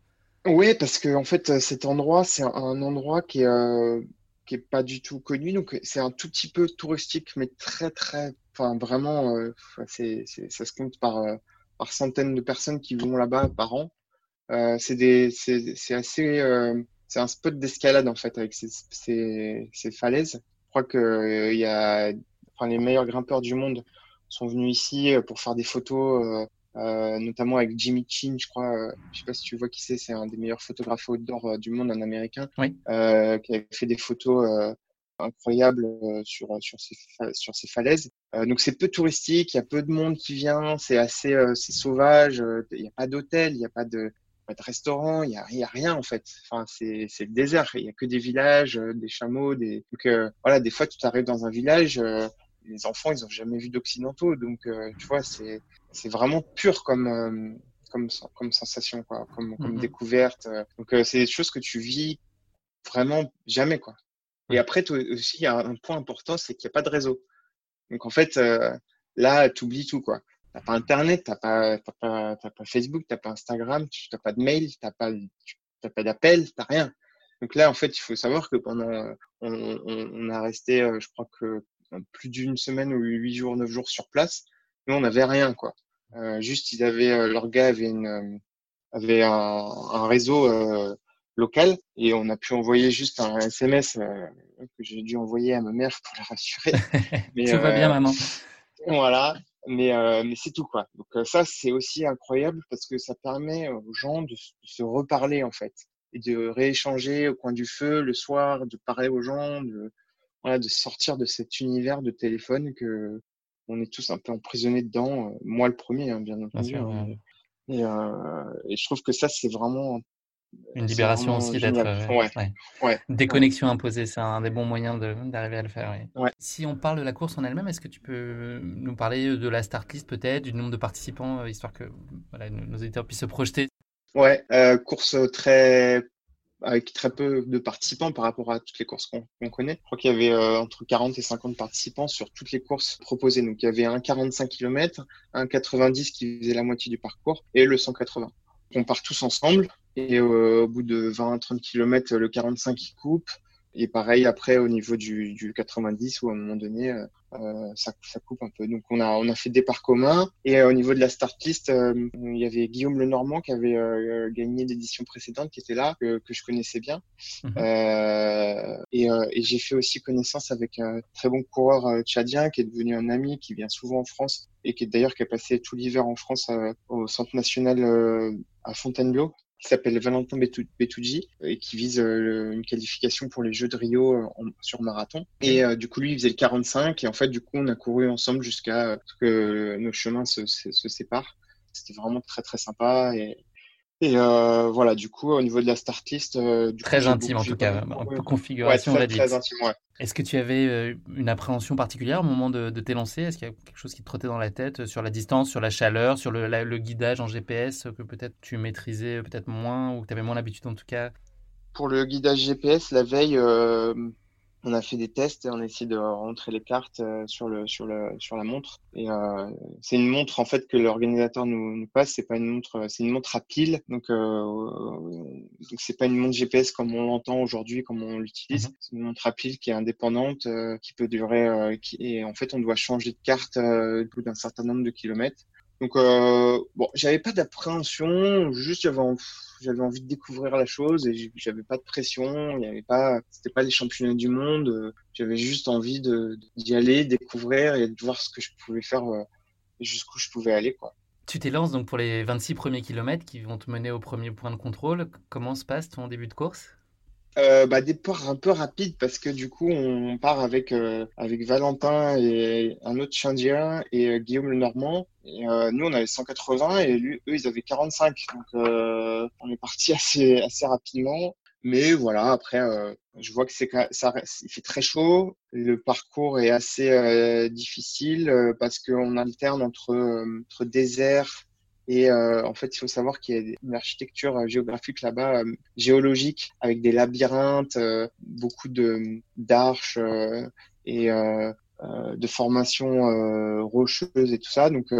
Ouais, parce que en fait, cet endroit, c'est un, un endroit qui est, euh, qui est pas du tout connu. Donc, c'est un tout petit peu touristique, mais très, très, enfin, vraiment, euh, enfin, c'est, c'est, ça se compte par, euh, par centaines de personnes qui vont là-bas par an. Euh, c'est des, c'est, c'est assez, euh, c'est un spot d'escalade en fait avec ces, ces, ces falaises. Je crois que euh, il y a, enfin, les meilleurs grimpeurs du monde sont venus ici euh, pour faire des photos, euh, euh, notamment avec Jimmy Chin, je crois. Euh, je sais pas si tu vois qui c'est, c'est un des meilleurs photographes outdoor euh, du monde, un Américain, Oui. euh, qui a fait des photos euh, incroyables euh, sur sur ces fa- sur ces falaises. Euh, donc c'est peu touristique, il y a peu de monde qui vient, c'est assez, euh, c'est sauvage. euh, Il n'y a pas d'hôtel, il n'y a pas de pas de restaurant, il y a, il y a rien en fait. Enfin, c'est c'est le désert. Il y a que des villages, euh, des chameaux, des. Donc euh, voilà, des fois tu t'arrives dans un village, euh, les enfants ils ont jamais vu d'occidentaux, donc euh, tu vois c'est c'est vraiment pur comme euh, comme sen- comme sensation quoi, comme comme Mhm. découverte. euh. Donc euh, c'est des choses que tu vis vraiment jamais quoi. Et Ouais. après toi aussi il y a un point important, c'est qu'il n'y a pas de réseau. Donc en fait, euh, là, tu oublies tout, quoi. T'as pas Internet, t'as pas, t'as pas, t'as pas Facebook, t'as pas Instagram, tu t'as pas de mail, t'as pas, tu- t'as pas d'appel, t'as rien. Donc là, en fait, il faut savoir que pendant, euh, on, on, on a resté, euh, je crois que euh, plus d'une semaine ou huit jours, neuf jours sur place. Nous, on n'avait rien, quoi. Euh, juste, ils avaient, euh, leur gars avait une, euh, avait un, un réseau euh, local et on a pu envoyer juste un S M S euh, que j'ai dû envoyer à ma mère pour la rassurer. Mais Tout va bien, euh, maman. voilà, mais, euh, mais c'est tout quoi. Donc euh, ça, c'est aussi incroyable parce que ça permet aux gens de, s- de se reparler en fait et de rééchanger au coin du feu le soir, de parler aux gens, de, voilà, de sortir de cet univers de téléphone que on est tous un peu emprisonnés dedans. euh, Moi le premier, hein, bien Bien entendu. sûr. Hein, euh, mais- et, euh, et je trouve que ça, c'est vraiment, Une c'est libération vraiment aussi d'être. génial. euh, Ouais, ouais. ouais, ouais, Déconnexion imposée, c'est un des bons moyens de- d'arriver à le faire. Oui. ouais. Si on parle de la course en elle-même, est-ce que tu peux nous parler de la start list peut-être, du nombre de participants, euh, histoire que voilà, nos nos auditeurs puissent se projeter? Ouais, euh, course très avec très peu de participants par rapport à toutes les courses qu'on qu'on connaît. Je crois qu'il y avait euh, entre quarante et cinquante participants sur toutes les courses proposées. Donc il y avait un quarante-cinq kilomètres, un quatre-vingt-dix qui faisait la moitié du parcours et le cent quatre-vingts. On part tous ensemble et euh, au bout de vingt à trente kilomètres, le quarante-cinq il coupe. Et pareil après au niveau du, du quatre-vingt-dix où à un moment donné euh, euh, ça, ça coupe un peu. Donc on a on a fait des départs communs et euh, au niveau de la start list, euh, il y avait Guillaume Lenormand qui avait euh, gagné l'édition précédente qui était là que, que je connaissais bien. Mhm. Euh, et, euh, et j'ai fait aussi connaissance avec un très bon coureur euh, tchadien qui est devenu un ami, qui vient souvent en France et qui est d'ailleurs qui a passé tout l'hiver en France euh, au Centre national euh, à Fontainebleau, qui s'appelle Valentin Betou- Betouji et qui vise euh, le- une qualification pour les Jeux de Rio euh, en- sur marathon. Ok. Et euh, du coup, lui, il faisait le quarante-cinq et en fait, du coup, on a couru ensemble jusqu'à euh, ce que nos chemins se, se, se séparent. C'était vraiment très très sympa et, et euh, voilà, du coup, au niveau de la start list, euh, du coup, Très j'ai intime beaucoup, en j'ai tout pas mal cas, un couru. peu Ouais, configuration très très réduite. intime, ouais. Est-ce que tu avais euh, une appréhension particulière au moment de, de t'élancer? Est-ce qu'il y a quelque chose qui te trottait dans la tête euh, sur la distance, sur la chaleur, sur le, la- le guidage en G P S euh, que peut-être tu maîtrisais euh, peut-être moins ou que tu avais moins l'habitude en tout cas? Pour le guidage G P S, la veille, euh, on a fait des tests et on a essayé de rentrer les cartes euh, sur le sur le sur la montre. Et euh, c'est une montre en fait que l'organisateur nous, nous passe. C'est pas une montre, c'est une montre à pile. Donc euh, donc c'est pas une montre G P S comme on l'entend aujourd'hui, comme on l'utilise. Mhm. C'est une montre à pile qui est indépendante, euh, qui peut durer. Euh, qui, et en fait, on doit changer de carte euh, au bout d'un certain nombre de kilomètres. Donc euh, bon, j'avais pas d'appréhension, juste j'avais en- j'avais envie de découvrir la chose et j- j'avais pas de pression, il y avait pas, c'était pas les championnats du monde, euh, j'avais juste envie de d'y aller, découvrir et de voir ce que je pouvais faire euh, et jusqu'où je pouvais aller quoi. Tu t'élances donc pour les vingt-six premiers kilomètres qui vont te mener au premier point de contrôle. Comment se passe ton début de course? Euh, bah, départ un peu rapide parce que du coup on part avec euh, avec Valentin et un autre Chindien et euh, Guillaume Lenormand. Et, euh, nous on avait cent quatre-vingts et lui, eux ils avaient quarante-cinq. Donc euh, on est parti assez assez rapidement. Mais voilà après euh, je vois que c'est quand- ça reste- il fait très chaud. Le parcours est assez euh, difficile euh, parce qu'on alterne entre euh, entre désert et euh, en fait il faut savoir qu'il y a une architecture euh, géographique là-bas euh, géologique avec des labyrinthes, euh, beaucoup de d'arches euh, et euh, euh, de formations euh, rocheuses et tout ça. Donc, euh,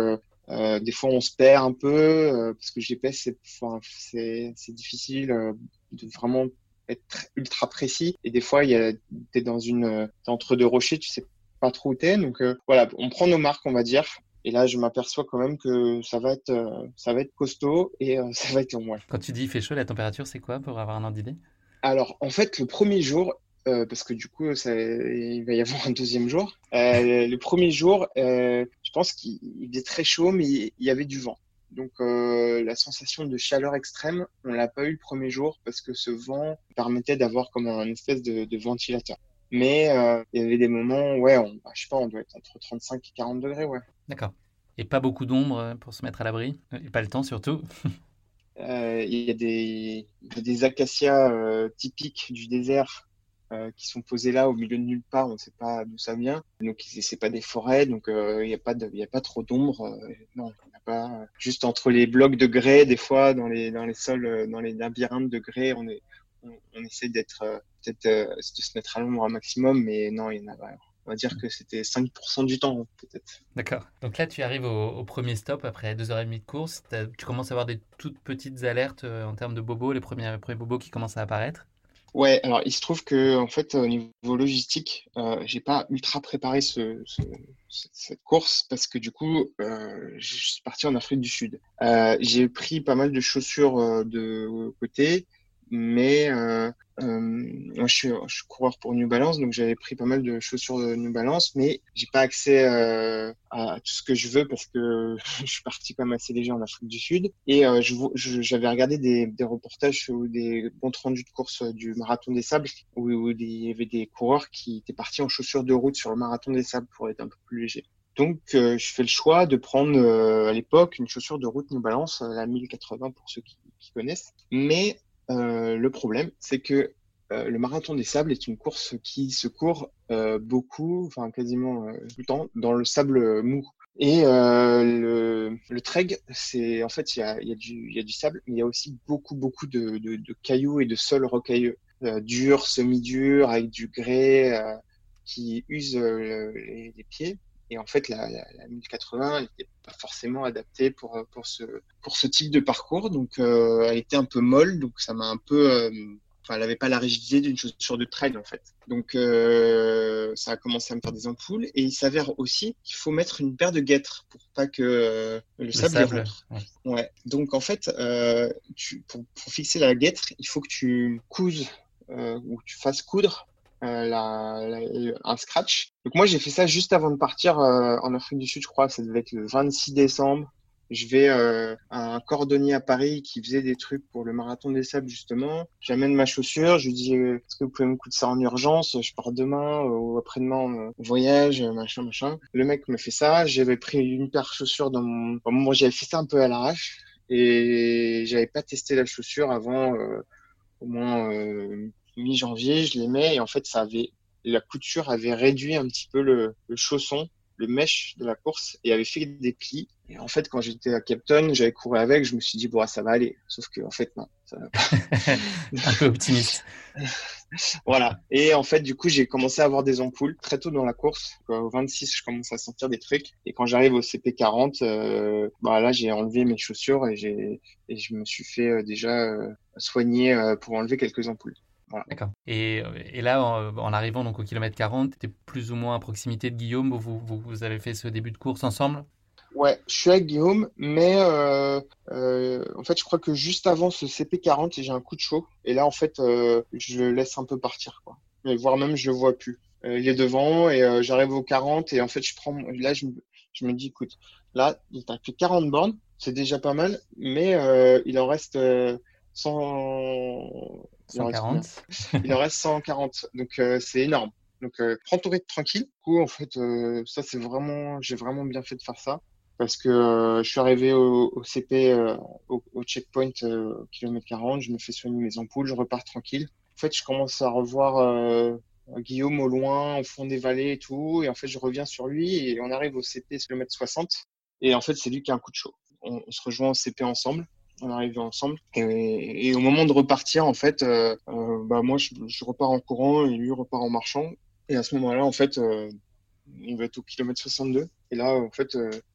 Euh, des fois, on se perd un peu euh, parce que G P S, c'est, enfin, c'est, c'est difficile euh, de vraiment être ultra précis. Et des fois, il y a, t'es dans une, euh, t'es entre deux rochers, tu sais pas trop où t'es. Donc euh, voilà, on prend nos marques, on va dire. Et là, je m'aperçois quand même que ça va être, euh, ça va être costaud et euh, ça va être long. Ouais. Quand tu dis il fait chaud, la température, c'est quoi pour avoir un ordre d'idée? Alors, en fait, le premier jour, euh, parce que du coup, ça, il va y avoir un deuxième jour. Euh, le premier jour, euh, je pense qu'il il faisait très chaud, mais il y avait du vent. Donc, euh, la sensation de chaleur extrême, on l'a pas eu le premier jour parce que ce vent permettait d'avoir comme un espèce de, de ventilateur. Mais euh, il y avait des moments, ouais, on, bah, je sais pas, on doit être entre trente-cinq et quarante degrés, ouais. D'accord. Et pas beaucoup d'ombre euh, pour se mettre à l'abri? Et pas le temps surtout? Euh, il y a des, il y a des acacias euh, typiques du désert euh, qui sont posés là au milieu de nulle part, on ne sait pas d'où ça vient. Donc c'est pas des forêts, donc euh, il n'y a pas de, il y a pas trop d'ombre. Euh, non, il n'y a pas. Juste entre les blocs de grès, des fois dans les dans les sols, euh, dans les labyrinthes de grès, on est on, on essaie d'être euh, peut-être euh, de se mettre à l'ombre un maximum, mais non, il y en a pas. On va dire que c'était cinq pour cent du temps, peut-être. D'accord. Donc là, tu arrives au, au premier stop après deux heures et demie de course. T'as- Tu commences à avoir des toutes petites alertes euh, en termes de bobos, les premiers, les premiers bobos qui commencent à apparaître. Ouais, alors il se trouve que en fait au niveau logistique, euh, j'ai pas ultra préparé ce, ce- ce- cette course parce que du coup euh, je suis parti en Afrique du Sud. Euh, j'ai pris pas mal de chaussures euh, de côté, mais euh, euh, moi je suis, je suis coureur pour New Balance, donc j'avais pris pas mal de chaussures de New Balance, mais j'ai pas accès euh, à tout ce que je veux parce que je suis parti quand même assez léger en Afrique du Sud. Et euh, je, je- j'avais regardé des, des reportages ou des comptes rendus de course du Marathon des Sables où, où des- il y avait des coureurs qui étaient partis en chaussures de route sur le Marathon des Sables pour être un peu plus léger. Donc, euh, je fais le choix de prendre euh, à l'époque une chaussure de route New Balance, euh, la mille quatre-vingts pour ceux qui, qui connaissent. Mais euh, le problème, c'est que euh, le Marathon des Sables est une course qui se court euh, beaucoup, enfin quasiment euh, tout le temps, dans le sable mou. Et euh, le, le trek, c'est en fait il y a, il y a du il y a du sable, mais il y a aussi beaucoup beaucoup de, de, de cailloux et de sols rocailleux, euh, durs, semi-durs, avec du grès euh, qui use euh, les, les pieds. Et en fait, la, la, la mille quatre-vingts n'était pas forcément adaptée pour pour ce pour ce type de parcours, donc euh, elle était un peu molle, donc ça m'a un peu euh, Enfin, elle n'avait pas la rigidité d'une chaussure de trail, en fait. Donc, euh, ça a commencé à me faire des ampoules. Et il s'avère aussi qu'il faut mettre une paire de guêtres pour pas que euh, le Le sable y sable. rentre. Ouais. Ouais. Donc, en fait, euh, tu, pour, pour fixer la guêtre, il faut que tu couses euh, ou que tu fasses coudre euh, la, la- un scratch. Donc, moi, j'ai fait ça juste avant de partir euh, en Afrique du Sud, je crois. Ça devait être le vingt-six décembre. Je vais euh, à un cordonnier à Paris qui faisait des trucs pour le Marathon des Sables, justement. J'amène ma chaussure, je lui dis euh, est-ce que vous pouvez me coudre ça en urgence? Je pars demain euh, ou après-demain au voyage, euh, machin, machin. Le mec me fait ça. J'avais pris une paire de chaussures dans mon... Bon, moi, j'avais fait ça un peu à l'arrache et j'avais pas testé la chaussure avant euh, au moins euh, mi-janvier. Je les mets et en fait, ça avait la couture avait réduit un petit peu le, le chausson, le mesh de la course et avait fait des plis. Et en fait, quand j'étais à Cape Town, j'avais couru avec, je me suis dit, bon, ça va aller. Sauf que, en fait, non, ça va pas. Un peu optimiste. Voilà. Et en fait, du coup, j'ai commencé à avoir des ampoules très tôt dans la course. Au vingt-six, je commence à sentir des trucs. Et quand j'arrive au C P quarante, euh, bah là, j'ai enlevé mes chaussures et j'ai, et je me suis fait euh, déjà euh, soigner euh, pour enlever quelques ampoules. Voilà. D'accord. Et, et là, en, en arrivant donc au kilomètre quarante, tu es plus ou moins à proximité de Guillaume. Vous, vous, vous avez fait ce début de course ensemble? Ouais, je suis avec Guillaume, mais euh, euh, en fait, je crois que juste avant ce C P quarante, j'ai un coup de chaud. Et là, en fait, euh, je le laisse un peu partir, quoi. Mais voire même, je le vois plus. Euh, il est devant et euh, j'arrive au quarante et en fait, je prends, mon- là, je me, je me dis, écoute, là, il t'a fait quarante bornes, c'est déjà pas mal, mais euh, il en reste euh, cent, il en cent reste combien? quarante. Il en reste cent quarante, donc euh, c'est énorme. Donc, euh, prends ton rythme tranquille. Du coup, en fait, euh, ça, c'est vraiment, j'ai vraiment bien fait de faire ça parce que euh, je suis arrivé au, au C P, euh, au, au checkpoint euh, au kilomètre quarante, je me fais soigner mes ampoules, je repars tranquille. En fait, je commence à revoir euh, Guillaume au loin, au fond des vallées et tout, et en fait, je reviens sur lui et on arrive au C P kilomètre soixante, et en fait, c'est lui qui a un coup de chaud. On, on se rejoint au C P ensemble. On arrive ensemble et, et au moment de repartir, en fait, euh, euh, bah moi, je, je repars en courant et lui repart en marchant. Et à ce moment-là, en fait, euh, il va être au kilomètre soixante-deux. Et là, en fait, euh,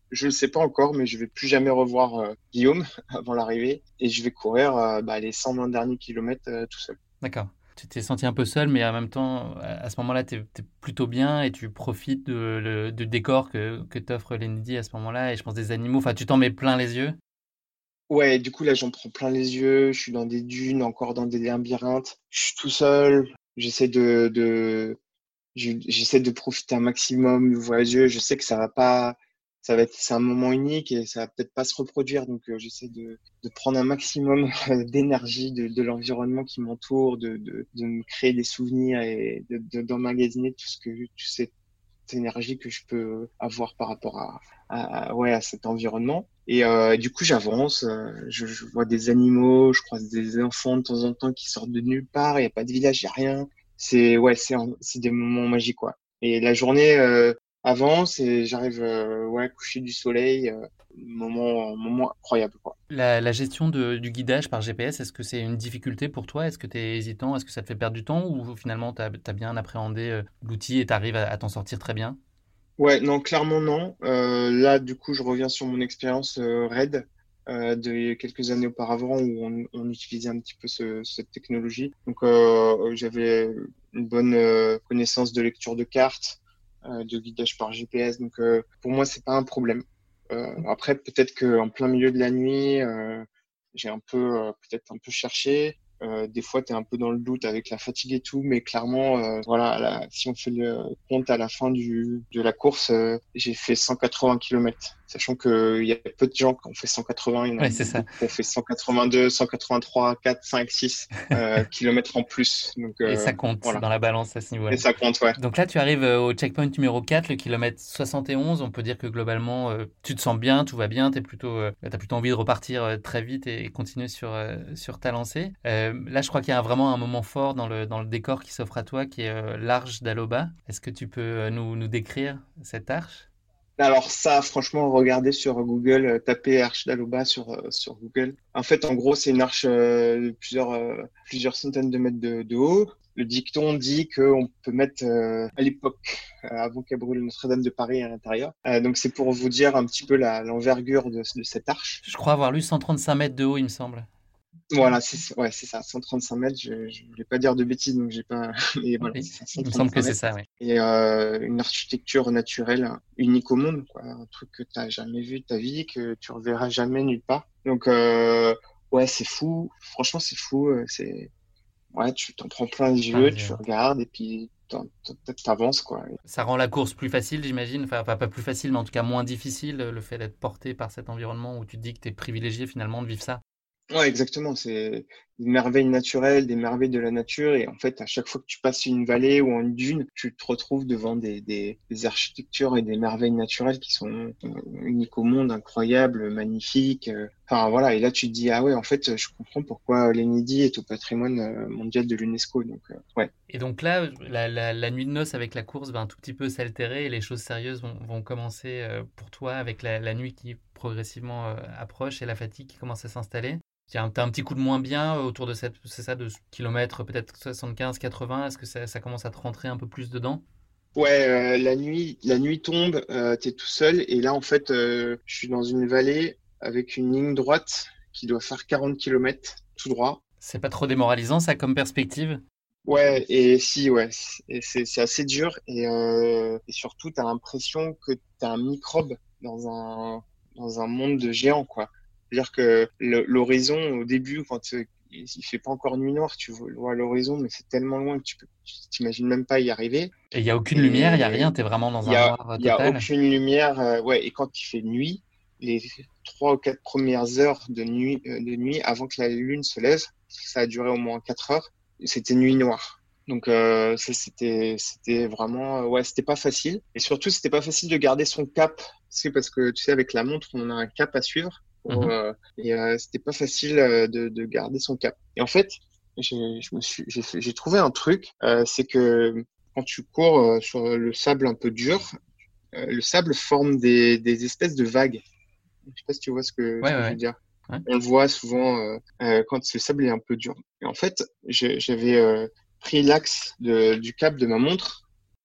je ne sais pas encore, mais je vais plus jamais revoir euh, Guillaume avant l'arrivée et je vais courir euh, bah, les cent vingt derniers kilomètres euh, tout seul. D'accord. Tu t'es senti un peu seul, mais en même temps, à ce moment-là, tu es plutôt bien et tu profites de, le, du décor que, que t'offre l'Enedy à ce moment-là, et je pense des animaux. Enfin, tu t'en mets plein les yeux. Ouais, du coup, là, j'en prends plein les yeux. Je suis dans des dunes, encore dans des labyrinthes. Je suis tout seul. J'essaie de, de, j'essaie de profiter un maximum, d'ouvrir les yeux. Je sais que ça va pas, ça va être, c'est un moment unique et ça va peut-être pas se reproduire. Donc, euh, j'essaie de, de prendre un maximum d'énergie de, de l'environnement qui m'entoure, de, de, de me créer des souvenirs et de, de, d'emmagasiner tout ce que, tu sais, énergie que je peux avoir par rapport à, à, ouais, à cet environnement. Et euh, du coup, j'avance, euh, je, je vois des animaux, je croise des enfants de temps en temps qui sortent de nulle part, il n'y a pas de village, il n'y a rien. C'est ouais, c'est c'est des moments magiques, quoi. Et la journée euh, avance et j'arrive euh, ouais, coucher du soleil, euh, moment moment incroyable, quoi. La, la gestion de, du guidage par G P S, est-ce que c'est une difficulté pour toi? Est-ce que tu es hésitant? Est-ce que ça te fait perdre du temps? Ou finalement, tu as bien appréhendé euh, l'outil et tu arrives à, à t'en sortir très bien? Ouais, non, clairement non. Euh, là, du coup, je reviens sur mon expérience euh, RAID euh, de quelques années auparavant où on, on utilisait un petit peu ce, cette technologie. Donc, euh, j'avais une bonne euh, connaissance de lecture de cartes, euh, de guidage par G P S. Donc, euh, pour moi, c'est pas un problème. Euh, après, peut-être qu'en plein milieu de la nuit, euh, j'ai un peu, euh, peut-être un peu cherché. Euh, des fois, tu es un peu dans le doute avec la fatigue et tout, mais clairement, euh, voilà, là, si on fait le compte à la fin du, de la course, euh, j'ai fait cent quatre-vingts kilomètres. Sachant qu'il y a peu de gens qui ont fait cent quatre-vingts, il y en a Ouais, c'est ça. beaucoup qui ont fait cent quatre-vingt-deux, cent quatre-vingt-trois, quatre, cinq, six euh, kilomètres en plus. Donc, Et euh, ça compte voilà. dans la balance à ce niveau-là. Et ça compte, ouais. Donc là, tu arrives euh, au checkpoint numéro quatre, le kilomètre soixante et onze. On peut dire que globalement, euh, tu te sens bien, tout va bien, tu plutôt, euh, as plutôt envie de repartir euh, très vite et, et continuer sur, euh, sur ta lancée. Euh, là, je crois qu'il y a vraiment un moment fort dans le, dans le décor qui s'offre à toi, qui est euh, l'arche d'Aloba. Est-ce que tu peux euh, nous, nous décrire cette arche? Alors ça, franchement, regardez sur Google, euh, tapez Arche d'Aloba sur, euh, sur Google. En fait, en gros, c'est une arche euh, de plusieurs, euh, plusieurs centaines de mètres de, de haut. Le dicton dit qu'on peut mettre, euh, à l'époque, euh, avant qu'elle brûle Notre-Dame de Paris à l'intérieur. Euh, donc c'est pour vous dire un petit peu la, l'envergure de, de cette arche. Je crois avoir lu cent trente-cinq mètres de haut, il me semble. Voilà, c'est ouais, c'est ça, cent trente-cinq mètres. Je, je voulais pas dire de bêtises, donc j'ai pas. Mais voilà, Oui, c'est ça, il me semble que cent trente-cinq c'est mètres. ça, oui. Et euh, une architecture naturelle unique au monde, quoi. Un truc que t'as jamais vu de ta vie, que tu reverras jamais nulle part. Donc euh, ouais, c'est fou. Franchement, c'est fou. euh, C'est ouais, tu t'en prends plein les Plein yeux, les yeux. tu regardes et puis t'en- t'en- t'avances, quoi. Ça rend la course plus facile, j'imagine. Enfin, pas, pas plus facile, mais en tout cas moins difficile, le fait d'être porté par cet environnement où tu te dis que tu es privilégié finalement de vivre ça. Ouais, exactement. C'est des merveilles naturelles, des merveilles de la nature. Et en fait, à chaque fois que tu passes une vallée ou une dune, tu te retrouves devant des, des, des architectures et des merveilles naturelles qui sont euh, uniques au monde, incroyables, magnifiques. euh. Enfin, voilà. Et là, tu te dis, ah ouais, en fait, je comprends pourquoi l'Enedy est au patrimoine euh, mondial de l'UNESCO. Donc, euh, ouais. Et donc là, la, la, la nuit de noces avec la course va un tout petit peu s'altérer et les choses sérieuses vont, vont commencer euh, pour toi avec la, la nuit qui progressivement euh, approche et la fatigue qui commence à s'installer. Tu as un, t'as un petit coup de moins bien autour de cette, c'est ça, de kilomètres, peut-être soixante-quinze, quatre-vingts. Est-ce que ça, ça commence à te rentrer un peu plus dedans? Ouais, euh, la nuit, la nuit tombe, euh, t'es tout seul. Et là, en fait, euh, je suis dans une vallée avec une ligne droite qui doit faire quarante kilomètres tout droit. C'est pas trop démoralisant ça comme perspective? Ouais, et si, ouais, et c'est c'est assez dur et, euh, et surtout t'as l'impression que t'as un microbe dans un dans un monde de géants, quoi. C'est-à-dire que le- l'horizon au début, quand euh, il il fait pas encore nuit noire, tu vois vois l'horizon, mais c'est tellement loin que tu peux, tu t'imagines même pas y arriver. Et il n'y a aucune lumière, il n'y a rien, Et tu es vraiment dans il y un a noir euh, il y a total. aucune lumière, euh, ouais. Et quand il fait nuit, les trois ou quatre premières heures de nuit euh, de nuit avant que la lune se lève, ça a duré au moins quatre heures. C'était nuit noire. Donc euh, ça c'était c'était vraiment euh, ouais, c'était pas facile et surtout c'était pas facile de garder son cap. C'est parce que tu sais avec la montre on a un cap à suivre pour, Mhm. euh, et euh, c'était pas facile euh, de, de garder son cap. Et en fait j'ai je me suis j'ai fait- j'ai trouvé un truc, euh, c'est que quand tu cours euh, sur le sable un peu dur, euh, le sable forme des des espèces de vagues. Je sais pas si tu vois ce que Ouais, ce ouais, que je veux ouais. dire. Ouais. On le voit souvent euh, euh, quand le sable est un peu dur. Et en fait, j'ai- j'avais euh, pris l'axe de- du cap de ma montre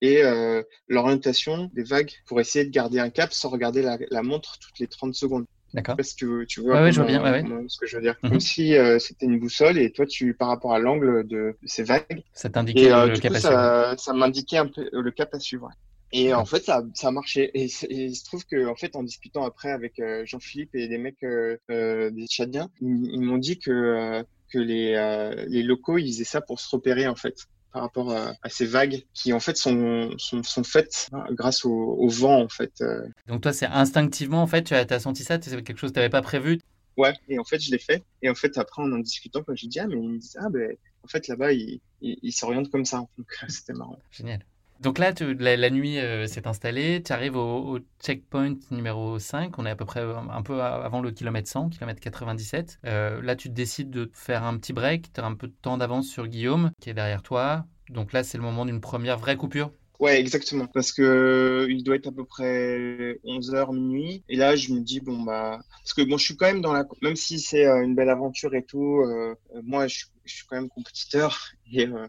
et euh, l'orientation des vagues pour essayer de garder un cap sans regarder la, la montre toutes les trente secondes. D'accord. Je sais pas si tu, tu vois Ouais, ouais, je vois comment, bien. Ouais, ouais. comment ce que je veux dire. Mhm. Comme si euh, c'était une boussole et toi, tu par rapport à l'angle de, de ces vagues. Ça t'indiquait Et le, euh, le du cap coup, à suivre. ça, ça m'indiquait un peu le cap à suivre. Et D'accord. en fait, ça, ça a marché. Et, c'est- et il se trouve que, en fait, en discutant après avec euh, Jean-Philippe et des mecs euh, euh, des Tchadiens, ils, ils m'ont dit que euh, que les euh, les locaux, ils faisaient ça pour se repérer en fait par rapport à, à ces vagues qui en fait sont sont, sont faites hein, grâce au, au vent en fait. euh. Donc toi, c'est instinctivement, en fait, tu as, t'as senti ça, c'est quelque chose que tu n'avais pas prévu. Ouais. Et en fait, je l'ai fait. Et en fait, après, en en discutant, quand j'ai dit ah mais ils me disent ah ben en fait là-bas ils ils ils s'orientent comme ça. Donc c'était marrant. Génial. Donc là, tu- la, la nuit euh, s'est installée, tu arrives au, au checkpoint numéro cinq, on est à peu près euh, un peu avant le kilomètre cent, kilomètre quatre-vingt-dix-sept. Euh, là, tu décides de faire un petit break, tu as un peu de temps d'avance sur Guillaume qui est derrière toi. Donc là, c'est le moment d'une première vraie coupure. Ouais, exactement. Parce que euh, il doit être à peu près onze heures, minuit. Et là, je me dis, bon, bah, parce que bon, je suis quand même dans la, même si c'est euh, une belle aventure et tout, euh, euh, moi, je, suis- je suis quand même compétiteur et, euh,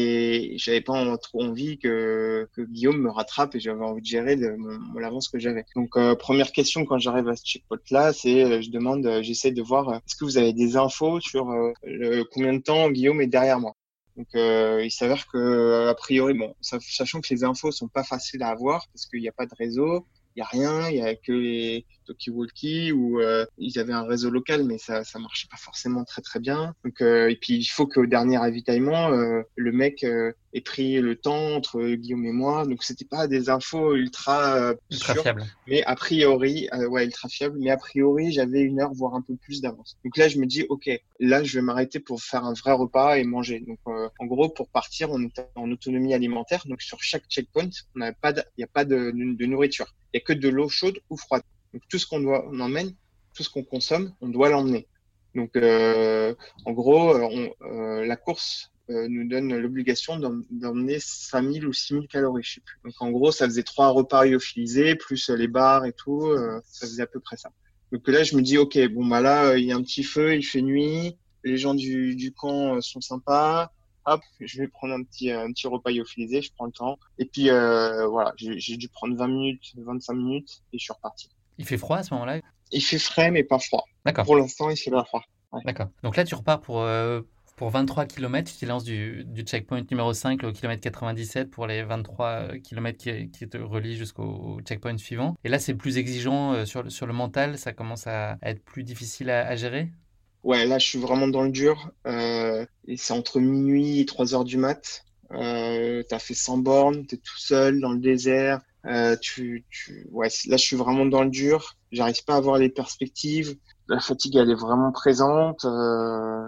et j'avais pas en- trop envie que, que Guillaume me rattrape et j'avais envie de gérer de, mon, mon l'avance que j'avais. Donc, euh, première question quand j'arrive à ce checkpoint-là, c'est, euh, je demande, euh, j'essaie de voir, euh, est-ce que vous avez des infos sur euh, le, combien de temps Guillaume est derrière moi? Donc, euh, il s'avère que, euh, a priori, bon, sa- sachant que les infos sont pas faciles à avoir parce qu'il n'y a pas de réseau, il y a rien, il y a que les talkie-walkie ou euh, ils avaient un réseau local, mais ça, ça marchait pas forcément très très bien. Donc, euh, et puis il faut qu'au dernier ravitaillement, euh, le mec euh, ait pris le temps entre Guillaume et moi. Donc, c'était pas des infos ultra euh, Ultra sûres, fiable. mais a priori, euh, ouais, ultra fiables. Mais a priori, j'avais une heure voire un peu plus d'avance. Donc là, je me dis, ok, là, je vais m'arrêter pour faire un vrai repas et manger. Donc, euh, en gros, pour partir, on est en autonomie alimentaire. Donc, sur chaque checkpoint, on n'a pas, de- il n'y a pas de, de, de nourriture. Il n'y a que de l'eau chaude ou froide. Donc, tout ce qu'on doit, on emmène, tout ce qu'on consomme, on doit l'emmener. Donc, euh, en gros, euh, on, euh, la course euh, nous donne l'obligation d'em- d'emmener cinq mille ou six mille calories, je sais plus. Donc, en gros, ça faisait trois repas lyophilisés, plus les bars et tout. Euh, ça faisait à peu près ça. Donc là, je me dis, ok, bon, bah là, euh, il y a un petit feu, il fait nuit, les gens du, du camp euh, sont sympas. Hop, je vais prendre un petit, un petit repas lyophilisé, je prends le temps. Et puis, euh, voilà, j'ai j'ai dû prendre vingt minutes, vingt-cinq minutes, et je suis reparti. Il fait froid à ce moment-là? Il fait frais, mais pas froid. D'accord. Pour l'instant, il fait pas froid. Ouais. D'accord. Donc là, tu repars pour, euh, pour vingt-trois kilomètres. Tu te lances du, du checkpoint numéro cinq au kilomètre quatre-vingt-dix-sept pour les vingt-trois kilomètres qui, qui te relient jusqu'au checkpoint suivant. Et là, c'est plus exigeant euh, sur, le- sur le mental. Ça commence à, à être plus difficile à, à gérer. Ouais, là, je suis vraiment dans le dur. Euh, et c'est entre minuit et trois heures du mat. Euh, t'as fait cent bornes, t'es tout seul dans le désert. Euh, tu, tu, ouais, c'est- là, je suis vraiment dans le dur. J'arrive pas à voir les perspectives. La fatigue, elle est vraiment présente. Euh,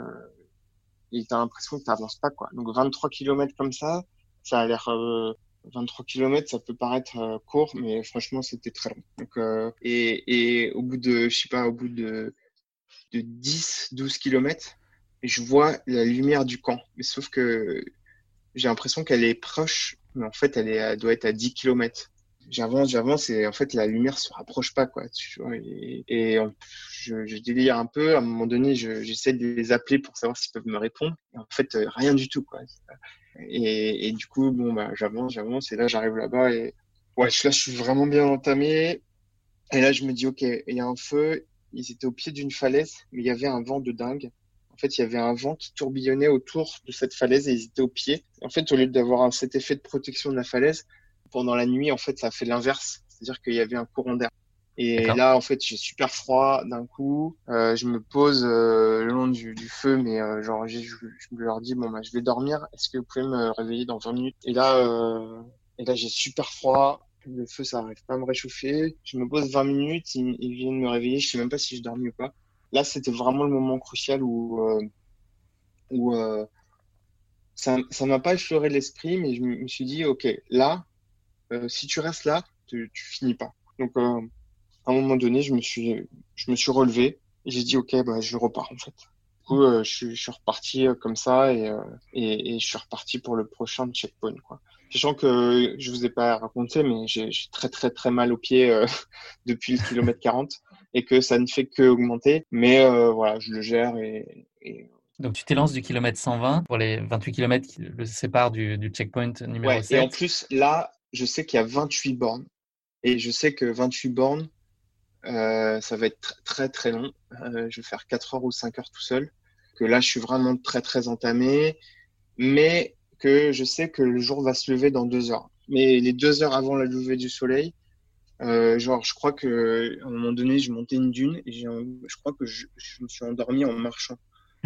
et t'as l'impression que t'avances pas, quoi. Donc, vingt-trois kilomètres comme ça, ça a l'air, euh, vingt-trois kilomètres, ça peut paraître euh, court, mais franchement, c'était très long. Donc, euh, et, et au bout de, je sais pas, au bout de de dix douze kilomètres et je vois la lumière du camp. Mais sauf que j'ai l'impression qu'elle est proche, mais en fait, elle, est, elle doit être à dix kilomètres. J'avance, j'avance et en fait, la lumière se rapproche pas, quoi. Tu vois, et et en- je, je délire un peu. À un moment donné, je, j'essaie de les appeler pour savoir s'ils peuvent me répondre. Et en fait, euh, rien du tout, quoi. Et, et du coup, bon, bah, j'avance, j'avance et là, j'arrive là-bas et ouais, je- là, je suis vraiment bien entamé. Et là, je me dis, OK, il y a un feu. Ils étaient au pied d'une falaise, mais il y avait un vent de dingue. En fait, il y avait un vent qui tourbillonnait autour de cette falaise et ils étaient au pied. En fait, au lieu d'avoir un- cet effet de protection de la falaise, pendant la nuit, en fait, ça a fait l'inverse. C'est-à-dire qu'il y avait un courant d'air. Et D'accord. là, en fait, j'ai super froid d'un coup. Euh, je me pose euh, le long du, du feu, mais euh, genre, j'ai- je, je leur dis, bon, bah, je vais dormir. Est-ce que vous pouvez me réveiller dans vingt minutes? Et là, euh, et là, j'ai super froid. Le feu, ça arrive pas à me réchauffer. Je me pose vingt minutes, ils, ils viennent me réveiller. Je sais même pas si je dormis ou pas. Là, c'était vraiment le moment crucial où, euh, où euh, ça, ça m'a pas effleuré l'esprit, mais je me me suis dit, OK, là, euh, si tu restes là, tu, tu finis pas. Donc, euh, à un moment donné, je me suis, je me suis relevé et j'ai dit, OK, bah, je repars, en fait. Du coup, euh, je, suis- je suis reparti euh, comme ça et, euh, et, et je suis reparti pour le prochain checkpoint, quoi. Sachant que je vous ai pas raconté, mais j'ai j'ai très, très, très mal aux pieds euh, depuis le kilomètre quarante et que ça ne fait que augmenter. Mais euh, voilà, je le gère et, et Donc tu t'élances du kilomètre cent vingt pour les vingt-huit kilomètres qui le séparent du, du checkpoint numéro ouais. Et en sept. plus, là, je sais qu'il y a vingt-huit bornes. Et je sais que vingt-huit bornes, euh, ça va être tr- très, très long. Euh, je vais faire quatre heures ou cinq heures tout seul. Que là, je suis vraiment très, très entamé. Mais que je sais que le jour va se lever dans deux heures. Mais les deux heures avant la levée du soleil, euh, genre, je crois que à un moment donné, je montais une dune et j'ai, je crois que je, je me suis endormi en marchant.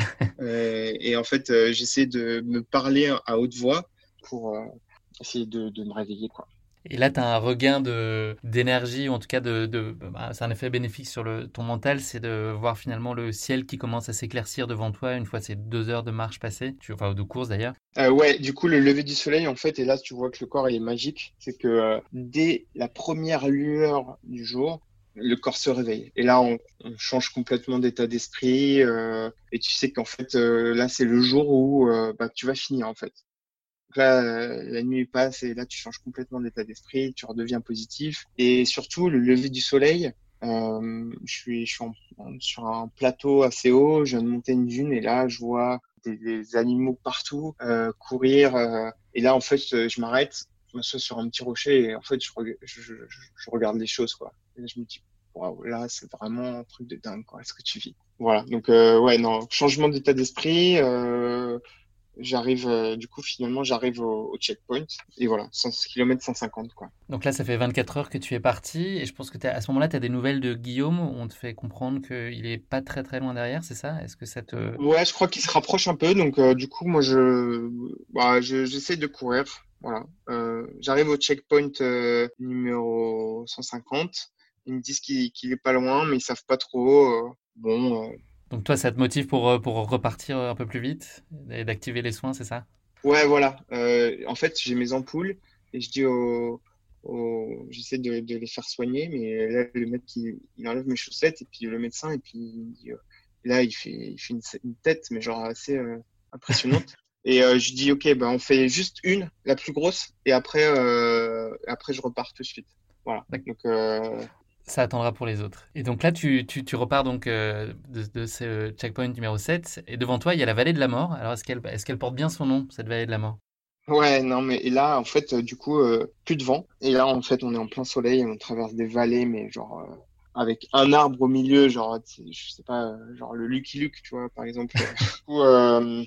Euh, et en fait, euh, j'essaie de me parler à haute voix pour euh, essayer de, de me réveiller, quoi. Et là, tu as un regain de, d'énergie, ou en tout cas, de, de, bah, c'est un effet bénéfique sur le, ton mental, c'est de voir finalement le ciel qui commence à s'éclaircir devant toi une fois ces deux heures de marche passées, tu, enfin, ou de course d'ailleurs. Euh, ouais, du coup, le lever du soleil, en fait, et là, tu vois que le corps, il est magique. C'est que euh, dès la première lueur du jour, le corps se réveille. Et là, on, on change complètement d'état d'esprit. Euh, et tu sais qu'en fait, euh, là, c'est le jour où euh, bah, tu vas finir, en fait. Donc là, euh, la nuit passe et là, tu changes complètement d'état d'esprit, tu redeviens positif. Et surtout, le lever du soleil, euh, je suis, je suis en- en- sur un plateau assez haut, je viens de monter une dune et là, je vois des, des animaux partout euh, courir. Euh, et là, en fait, euh, je m'arrête, je m'assois sur un petit rocher et en fait, je, reg- je, je, je- je regarde les choses, quoi. Et là, je me dis, waouh, là, c'est vraiment un truc de dingue, quoi, ce que tu vis. Voilà. Donc, euh, ouais, non, changement d'état d'esprit. Euh, J'arrive, euh, du coup, finalement, j'arrive au, au checkpoint. Et voilà, cent kilomètres, cent cinquante, quoi. Donc là, ça fait vingt-quatre heures que tu es parti, et je pense que t'as- à ce moment-là, tu as des nouvelles de Guillaume, où on te fait comprendre qu'il est pas très très loin derrière, c'est ça? Est-ce que ça te... Ouais, je crois qu'il se rapproche un peu. Donc, euh, du coup, moi, je, bah, je, j'essaie de courir. Voilà. Euh, j'arrive au checkpoint euh, numéro cent cinquante. Ils me disent qu'il qu'il est pas loin, mais ils savent pas trop. Euh, bon, euh, Donc toi, ça te motive pour, euh, pour repartir un peu plus vite et d'activer les soins, c'est ça? ouais, voilà. Euh, en fait, j'ai mes ampoules et je dis au, au- j'essaie de, de les faire soigner, mais là, le mec, il, il enlève mes chaussettes et puis le médecin, et puis il me dit, euh, là, il fait, il fait une, une tête, mais genre assez euh, impressionnante. Et euh, je dis, ok, ben on fait juste une, la plus grosse, et après, euh, après, je repars tout de suite. Voilà. D'ac- Donc, euh, Ça attendra pour les autres. Et donc là, tu, tu, tu repars donc euh, de, de ce checkpoint numéro sept, et devant toi, il y a la vallée de la mort. Alors est-ce qu'elle est-ce qu'elle porte bien son nom, cette vallée de la mort? ouais, non, mais et là, en fait, euh, du coup, euh, plus de vent. Et là, en fait, on est en plein soleil, on traverse des vallées, mais genre, euh, avec un arbre au milieu, genre, tu sais, je sais pas, euh, genre le Lucky Luke, tu vois, par exemple. Du coup, euh,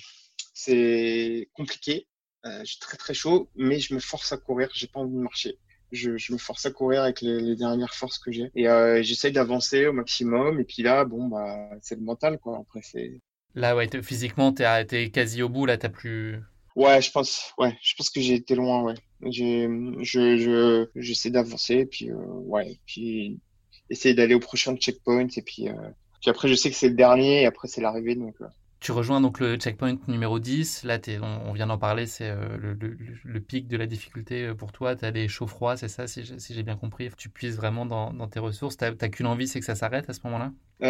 c'est compliqué. Euh, j'ai très, très chaud, mais je me force à courir, j'ai pas envie de marcher. Je, je me force à courir avec les, les dernières forces que j'ai. Et euh, j'essaye d'avancer au maximum. Et puis là, bon, bah, c'est le mental, quoi. Après, c'est, Là, ouais, t'es- physiquement, t'es t'es quasi au bout, là, t'as plus... ouais, je pense, ouais, je pense que j'ai été loin, ouais. J'ai, je, je, j'essaie d'avancer, et puis, euh, ouais, puis essayer d'aller au prochain checkpoint, et puis, euh, puis après, je sais que c'est le dernier, et après, c'est l'arrivée, donc, euh, Tu rejoins donc le checkpoint numéro dix. Là, t'es- on, on vient d'en parler, c'est euh, le, le- le pic de la difficulté euh, pour toi. Tu as des chauds-froids, c'est ça, si j'ai si j'ai bien compris. Tu puises vraiment dans, dans tes ressources. Tu n'as qu'une envie, c'est que ça s'arrête à ce moment-là?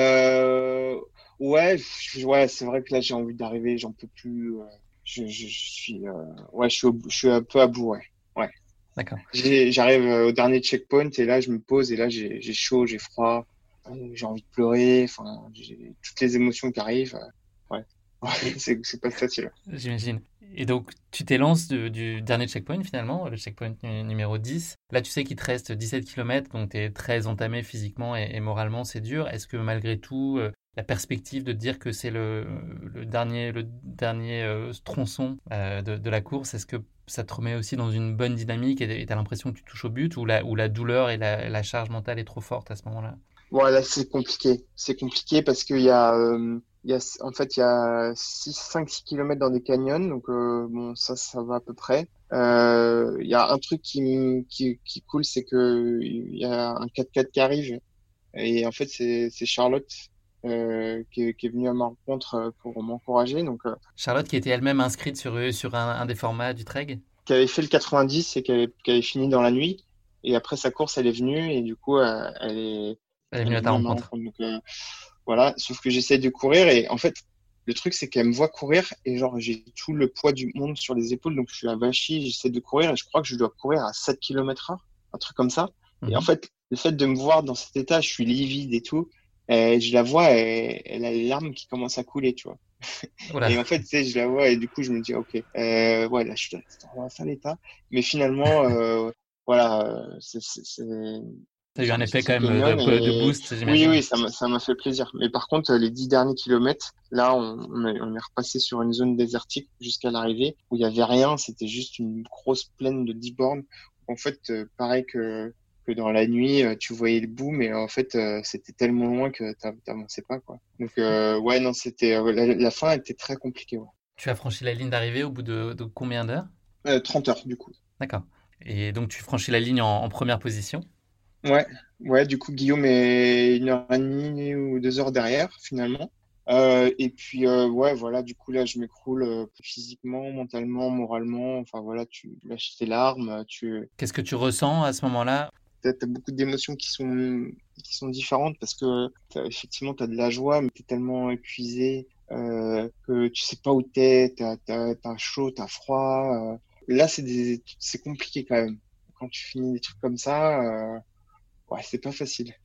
euh, ouais, je- ouais, c'est vrai que là, j'ai envie d'arriver, j'en peux plus, euh, je, je, je suis, euh, ouais, je suis au bout- je suis un peu à bout, ouais, ouais. D'accord. J'ai- J'arrive euh, au dernier checkpoint, et là, je me pose, et là, j'ai, j'ai chaud, j'ai froid, euh, j'ai envie de pleurer, enfin, j'ai toutes les émotions qui arrivent, euh, ouais. Et c'est c'est pas facile. j'imagine. Et donc, tu t'élances de- du dernier checkpoint finalement, le checkpoint nu- numéro dix. Là, tu sais qu'il te reste dix-sept kilomètres, donc tu es très entamé physiquement et, et moralement, c'est dur. Est-ce que malgré tout, euh, la perspective de te dire que c'est le, le dernier, le dernier euh, tronçon euh, de, de la course, est-ce que ça te remet aussi dans une bonne dynamique et tu as l'impression que tu touches au but, ou la, ou la douleur et la, la charge mentale est trop forte à ce moment-là? Voilà, c'est compliqué. C'est compliqué parce qu'il y a, euh, il y a, en fait, il y a six cinq six kilomètres dans des canyons. Donc, euh, bon, ça, ça va à peu près. Euh, il y a un truc qui, me- qui, qui est cool, c'est que il y a un quatre-quatre qui arrive. Et en fait, c'est, c'est Charlotte, euh, qui est, qui est venue à ma rencontre euh, pour m'encourager. Donc, euh, Charlotte qui était elle-même inscrite sur, sur un, un des formats du Trek. qui avait fait le quatre-vingt-dix et qui avait, qui avait fini dans la nuit. Et après sa course, elle est venue et du coup, euh, elle est, Elle est venue elle est à ta venue à ma rencontre. rencontre. Donc, euh, voilà. Sauf que j'essaie de courir et en fait, le truc, c'est qu'elle me voit courir et genre, j'ai tout le poids du monde sur les épaules. Donc, je suis avachi, j'essaie de courir et je crois que je dois courir à sept kilomètres heure, un truc comme ça. Et en Mhm. fait, le fait de me voir dans cet état, je suis livide et tout. Et je la vois, et elle a les larmes qui commencent à couler, tu vois. Oula. Et en fait, tu sais, je la vois et du coup, je me dis, ok, euh, ouais, là, je suis dans un sale état. Mais finalement, euh, voilà, euh, c'est, c'est, c'est, T'as eu un effet quand c'est même canyon de, de et boost, oui, j'imagine. oui, ça m'a, ça m'a fait plaisir. Mais par contre, les dix derniers kilomètres, là, on, on est, on est repassé sur une zone désertique jusqu'à l'arrivée où il y avait rien. C'était juste une grosse plaine de dix bornes. En fait, euh, pareil que, que dans la nuit, euh, tu voyais le bout, mais en fait, euh, c'était tellement loin que t'a- t'avançais pas, quoi. Donc, euh, ouais, non, c'était, euh, la, la fin était très compliquée, ouais. Tu as franchi la ligne d'arrivée au bout de, de combien d'heures? Euh, trente heures, du coup. D'accord. Et donc tu franchis la ligne en, en première position. Ouais, ouais, du coup, Guillaume est une heure et demie ou deux heures derrière, finalement. Euh, et puis, euh, ouais, voilà, du coup, là, je m'écroule euh, physiquement, mentalement, moralement. Enfin, voilà, tu lâches tes larmes, tu Qu'est-ce que tu ressens à ce moment-là? as, beaucoup d'émotions qui sont, qui sont différentes parce que t'as- effectivement, tu as de la joie, mais tu es tellement épuisé euh, que tu sais pas où t'es, t'as, t'as, t'as chaud, t'as froid. euh. Là, c'est des, c'est compliqué quand même. Quand tu finis des trucs comme ça, euh, ouais, c'est pas facile.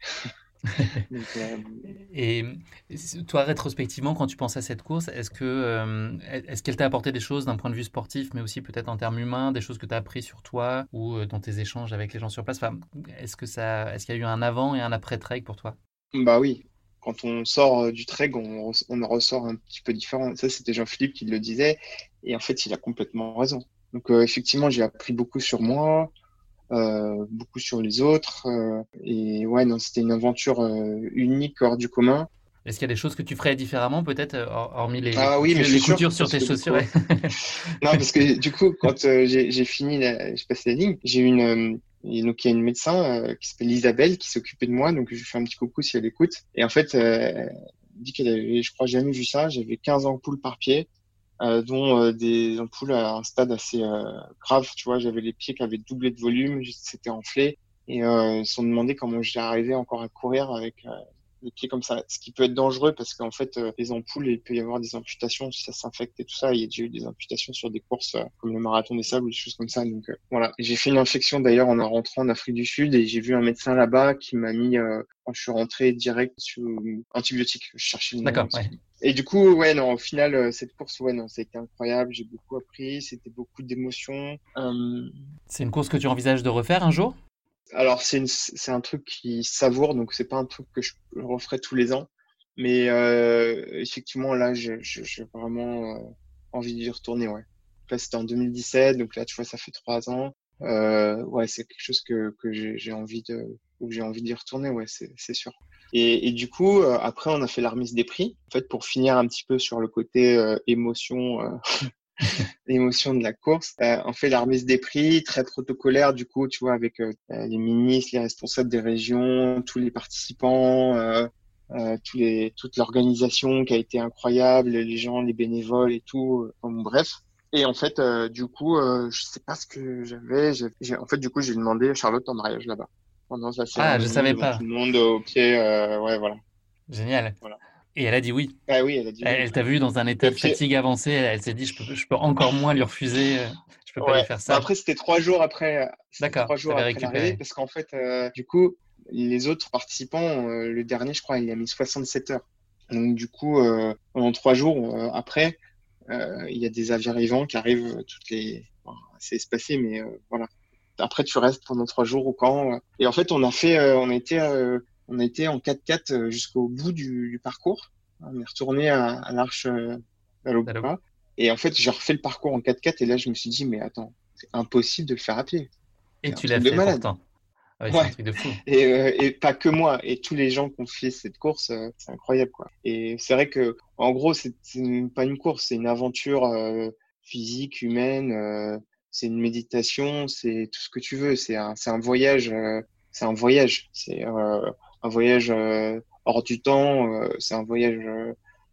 Donc, euh, Et toi, rétrospectivement, quand tu penses à cette course, est-ce que euh, est-ce qu'elle t'a apporté des choses d'un point de vue sportif, mais aussi peut-être en termes humains, des choses que tu as appris sur toi ou euh, dans tes échanges avec les gens sur place? Enfin, est-ce que ça, est-ce qu'il y a eu un avant et un après trek pour toi? bah oui, quand on sort euh, du trek, on, res- on en ressort un petit peu différent. Ça, c'était Jean-Philippe qui le disait. Et en fait, il a complètement raison. Donc, euh, effectivement, j'ai appris beaucoup sur moi, euh, beaucoup sur les autres. euh, et ouais, non, c'était une aventure euh, unique, hors du commun. Est-ce qu'il y a des choses que tu ferais différemment, peut-être, euh, hor- hormis les, les Ah oui, mais coutures, je suis les sûr, coutures sur parce tes que du chaussures? coup, non, parce que du coup, quand euh, j'ai j'ai fini, la, je passé la ligne, j'ai eu une, euh, et donc il y a une médecin euh, qui s'appelle Isabelle qui s'occupait de moi, donc je lui fais un petit coucou si elle écoute. Et en fait, euh, elle dit qu'elle avait, je crois, jamais vu ça. J'avais quinze ampoules par pied, euh, dont euh, des ampoules à un stade assez euh, grave. Tu vois, j'avais les pieds qui avaient doublé de volume, juste c'était enflé. Et euh, ils se sont demandé comment j'arrivais encore à courir avec euh, les pieds comme ça. Ce qui peut être dangereux parce qu'en fait, euh, les ampoules, il peut y avoir des amputations si ça s'infecte et tout ça. Il y a déjà eu des amputations sur des courses euh, comme le marathon des sables ou des choses comme ça. Donc euh, voilà. Et j'ai fait une infection d'ailleurs en rentrant en Afrique du Sud et j'ai vu un médecin là-bas qui m'a mis, euh, quand je suis rentré direct, sur antibiotique. Je cherchais le nom. D'accord, ouais. Et du coup, ouais, non, au final, euh, cette course, ouais, non, ça a été incroyable. J'ai beaucoup appris. C'était beaucoup d'émotions. Euh, C'est une course que tu envisages de refaire un jour? alors, c'est une, c'est un truc qui savoure, donc c'est pas un truc que je referai tous les ans. Mais euh, effectivement, là, j'ai j'ai- j'ai vraiment euh, envie d'y retourner, ouais. Là, c'était en deux mille dix-sept, donc là, tu vois, ça fait trois ans. Euh, ouais, c'est quelque chose que, que j'ai j'ai envie de, où j'ai envie d'y retourner, ouais, c'est c'est sûr. Et, et du coup, euh, après, on a fait la remise des prix. En fait, pour finir un petit peu sur le côté euh, émotion, euh, l'émotion de la course. Euh, on fait la remise des prix, très protocolaire du coup, tu vois, avec euh, les ministres, les responsables des régions, tous les participants, euh, euh, tous les, toute l'organisation qui a été incroyable, les gens, les bénévoles et tout. euh, Enfin, bon, bref. Et en fait, euh, du coup, euh, je sais pas ce que j'avais. J'ai, j'ai- en fait, du coup, j'ai demandé à Charlotte en mariage là-bas pendant la Ah, je cérémonie savais devant pas. tout le monde au pied. Euh, ouais, voilà, Génial. voilà. Et elle a dit oui. Ah oui, elle a dit Elle, oui. elle t'a vu dans un état Et de puis, fatigue avancé. Elle, elle s'est dit, je peux, je peux encore moins lui refuser. euh, Je peux pas lui ouais, faire bah ça. après c'était trois jours après, euh, c'était D'accord, trois jours t'avais après l'arrivée récupéré. parce qu'en fait, euh, du coup, les autres participants, euh, le dernier, je crois, il a mis soixante-sept heures. Donc du coup, euh, pendant trois jours euh, après, euh, il y a des avions arrivants qui arrivent euh, toutes les, bon, c'est espacé, mais euh, voilà. Après, tu restes pendant trois jours au camp. euh. Et en fait, on a fait, euh, on a été, euh, on a été en quatre-quatre euh, jusqu'au bout du, du parcours. On est retourné à, à l'Arche euh, Allô? d'Alopa. Et en fait, j'ai refait le parcours en quatre-quatre. Et là, je me suis dit, mais attends, c'est impossible de le faire à pied. Et C'est un tu l'as truc de fait malade. pourtant. Ah oui, c'est un Ouais. truc de fou. Et, euh, et pas que moi. Et tous les gens qui ont fait cette course, euh, c'est incroyable, quoi. Et c'est vrai que, en gros, c'est c'est une- pas une course, c'est une aventure euh, physique, humaine. euh, c'est une méditation, c'est tout ce que tu veux. C'est un, c'est un voyage. euh, c'est un voyage. C'est euh, un voyage euh, hors du temps. euh, c'est un voyage euh,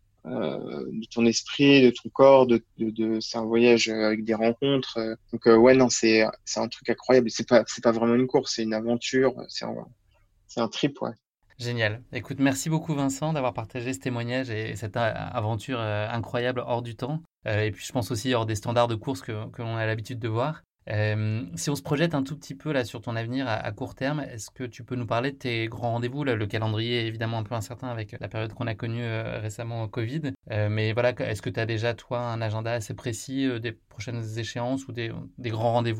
euh, de ton esprit, de ton corps. De, de, de- c'est un voyage euh, avec des rencontres. euh. Donc euh, ouais, non, c'est c'est un truc incroyable. C'est pas c'est pas vraiment une course, c'est une aventure. C'est un c'est un trip, ouais. Génial. Écoute, merci beaucoup Vincent d'avoir partagé ce témoignage et cette a- aventure euh, incroyable hors du temps. Euh, et puis je pense aussi hors des standards de course que, que l'on a l'habitude de voir. Euh, si on se projette un tout petit peu là sur ton avenir à, à court terme, est-ce que tu peux nous parler de tes grands rendez-vous? Là, le calendrier est évidemment un peu incertain avec la période qu'on a connue euh, récemment Covid. Euh, mais voilà, est-ce que tu as déjà toi un agenda assez précis euh, des prochaines échéances ou des, des grands rendez-vous?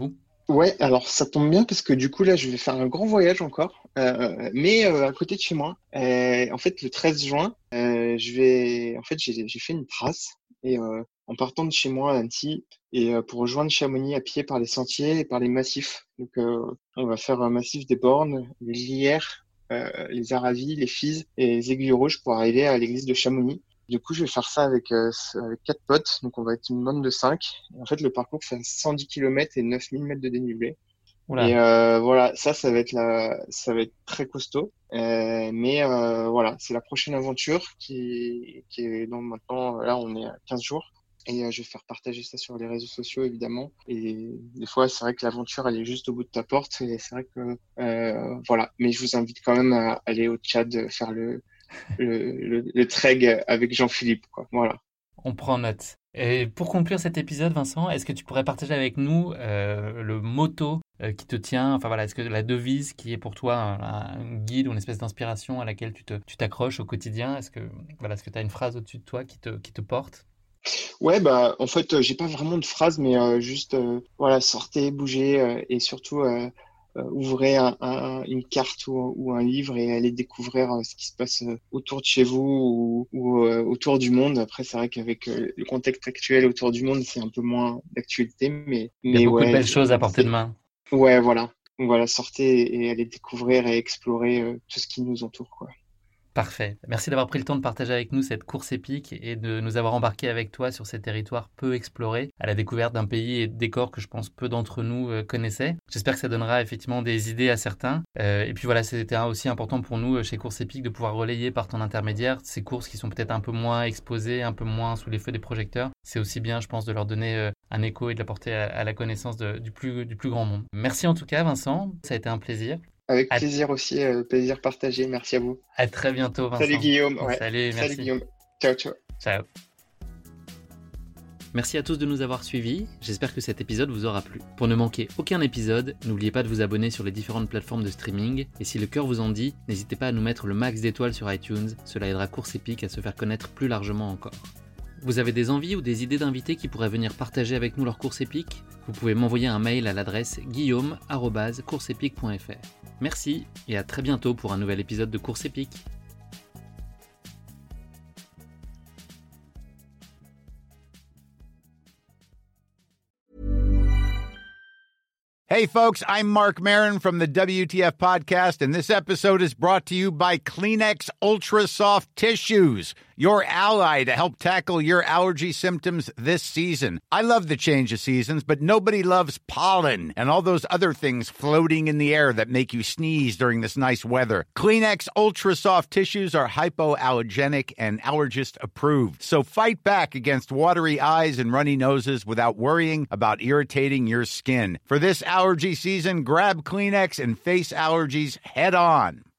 Ouais, alors ça tombe bien parce que du coup là je vais faire un grand voyage encore, euh, mais euh, à côté de chez moi. Euh, en fait le treize juin, euh, je vais, en fait j'ai j'ai fait une trace et euh, en partant de chez moi à Annecy et euh, pour rejoindre Chamonix à pied par les sentiers et par les massifs. Donc euh, on va faire un massif des Bornes, les Glières, euh, les Aravis, les Fises et les Aiguilles Rouges pour arriver à l'église de Chamonix. Du coup, je vais faire ça avec, euh, avec quatre potes. Donc, on va être une bande de cinq. Et en fait, le parcours fait cent dix kilomètres et neuf mille mètres de dénivelé. Et Oula, euh, voilà, ça, ça va être la, ça va être très costaud. Euh, mais euh, voilà, c'est la prochaine aventure qui, qui est donc maintenant, là, on est à quinze jours. Et euh, je vais faire partager ça sur les réseaux sociaux, évidemment. Et des fois, c'est vrai que l'aventure, elle est juste au bout de ta porte. Et c'est vrai que, euh, voilà. Mais je vous invite quand même à aller au Tchad faire le, le, le, le trek avec Jean-Philippe, quoi. Voilà. on prend note. Et pour conclure cet épisode, Vincent, est-ce que tu pourrais partager avec nous euh, le motto euh, qui te tient, enfin voilà, est-ce que la devise qui est pour toi un, un guide ou une espèce d'inspiration à laquelle tu te, tu t'accroches au quotidien, est-ce que voilà, est-ce que tu as une phrase au-dessus de toi qui te, qui te porte? Ouais, bah, en fait, euh, j'ai pas vraiment de phrase, mais euh, juste, euh, voilà, sortez, bougez euh, et surtout, euh, euh, ouvrez un, un- une carte ou, ou un livre et allez découvrir euh, ce qui se passe euh, autour de chez vous ou, ou, euh, autour du monde. Après, c'est vrai qu'avec euh, le contexte actuel autour du monde, c'est un peu moins d'actualité, mais, Il y a mais beaucoup de ouais, belles choses à portée de c'est, main. ouais, voilà. Voilà, sortez et allez découvrir et explorer euh, tout ce qui nous entoure, quoi. Parfait. Merci d'avoir pris le temps de partager avec nous cette course épique et de nous avoir embarqués avec toi sur ces territoires peu explorés, à la découverte d'un pays et de décors que je pense peu d'entre nous euh, connaissaient. J'espère que ça donnera effectivement des idées à certains. Euh, et puis voilà, c'était aussi important pour nous euh, chez Course Épique de pouvoir relayer par ton intermédiaire ces courses qui sont peut-être un peu moins exposées, un peu moins sous les feux des projecteurs. C'est aussi bien, je pense, de leur donner euh, un écho et de la porter à, à la connaissance de- du, plus, du plus grand monde. Merci en tout cas, Vincent. Ça a été un plaisir. Avec À, plaisir aussi, euh, plaisir partagé. Merci à vous. à très bientôt, Salut Vincent. Guillaume, ouais. Salut, Salut merci. Guillaume. Ciao, ciao. Ciao. Merci à tous de nous avoir suivis, j'espère que cet épisode vous aura plu. Pour ne manquer aucun épisode, n'oubliez pas de vous abonner sur les différentes plateformes de streaming, et si le cœur vous en dit, n'hésitez pas à nous mettre le max d'étoiles sur iTunes, cela aidera Course Épique à se faire connaître plus largement encore. Vous avez des envies ou des idées d'invités qui pourraient venir partager avec nous leur course épique? Vous pouvez m'envoyer un mail à l'adresse guillaume arobase courseepique point f r. Merci, et à très bientôt pour un nouvel épisode de Course Épique. Hey, folks, I'm Mark Maron from the W T F Podcast, and this episode is brought to you by Kleenex Ultra Soft Tissues, your ally to help tackle your allergy symptoms this season. I love the change of seasons, but nobody loves pollen and all those other things floating in the air that make you sneeze during this nice weather. Kleenex Ultra Soft Tissues are hypoallergenic and allergist approved, so fight back against watery eyes and runny noses without worrying about irritating your skin. For this allergy season, grab Kleenex and face allergies head on.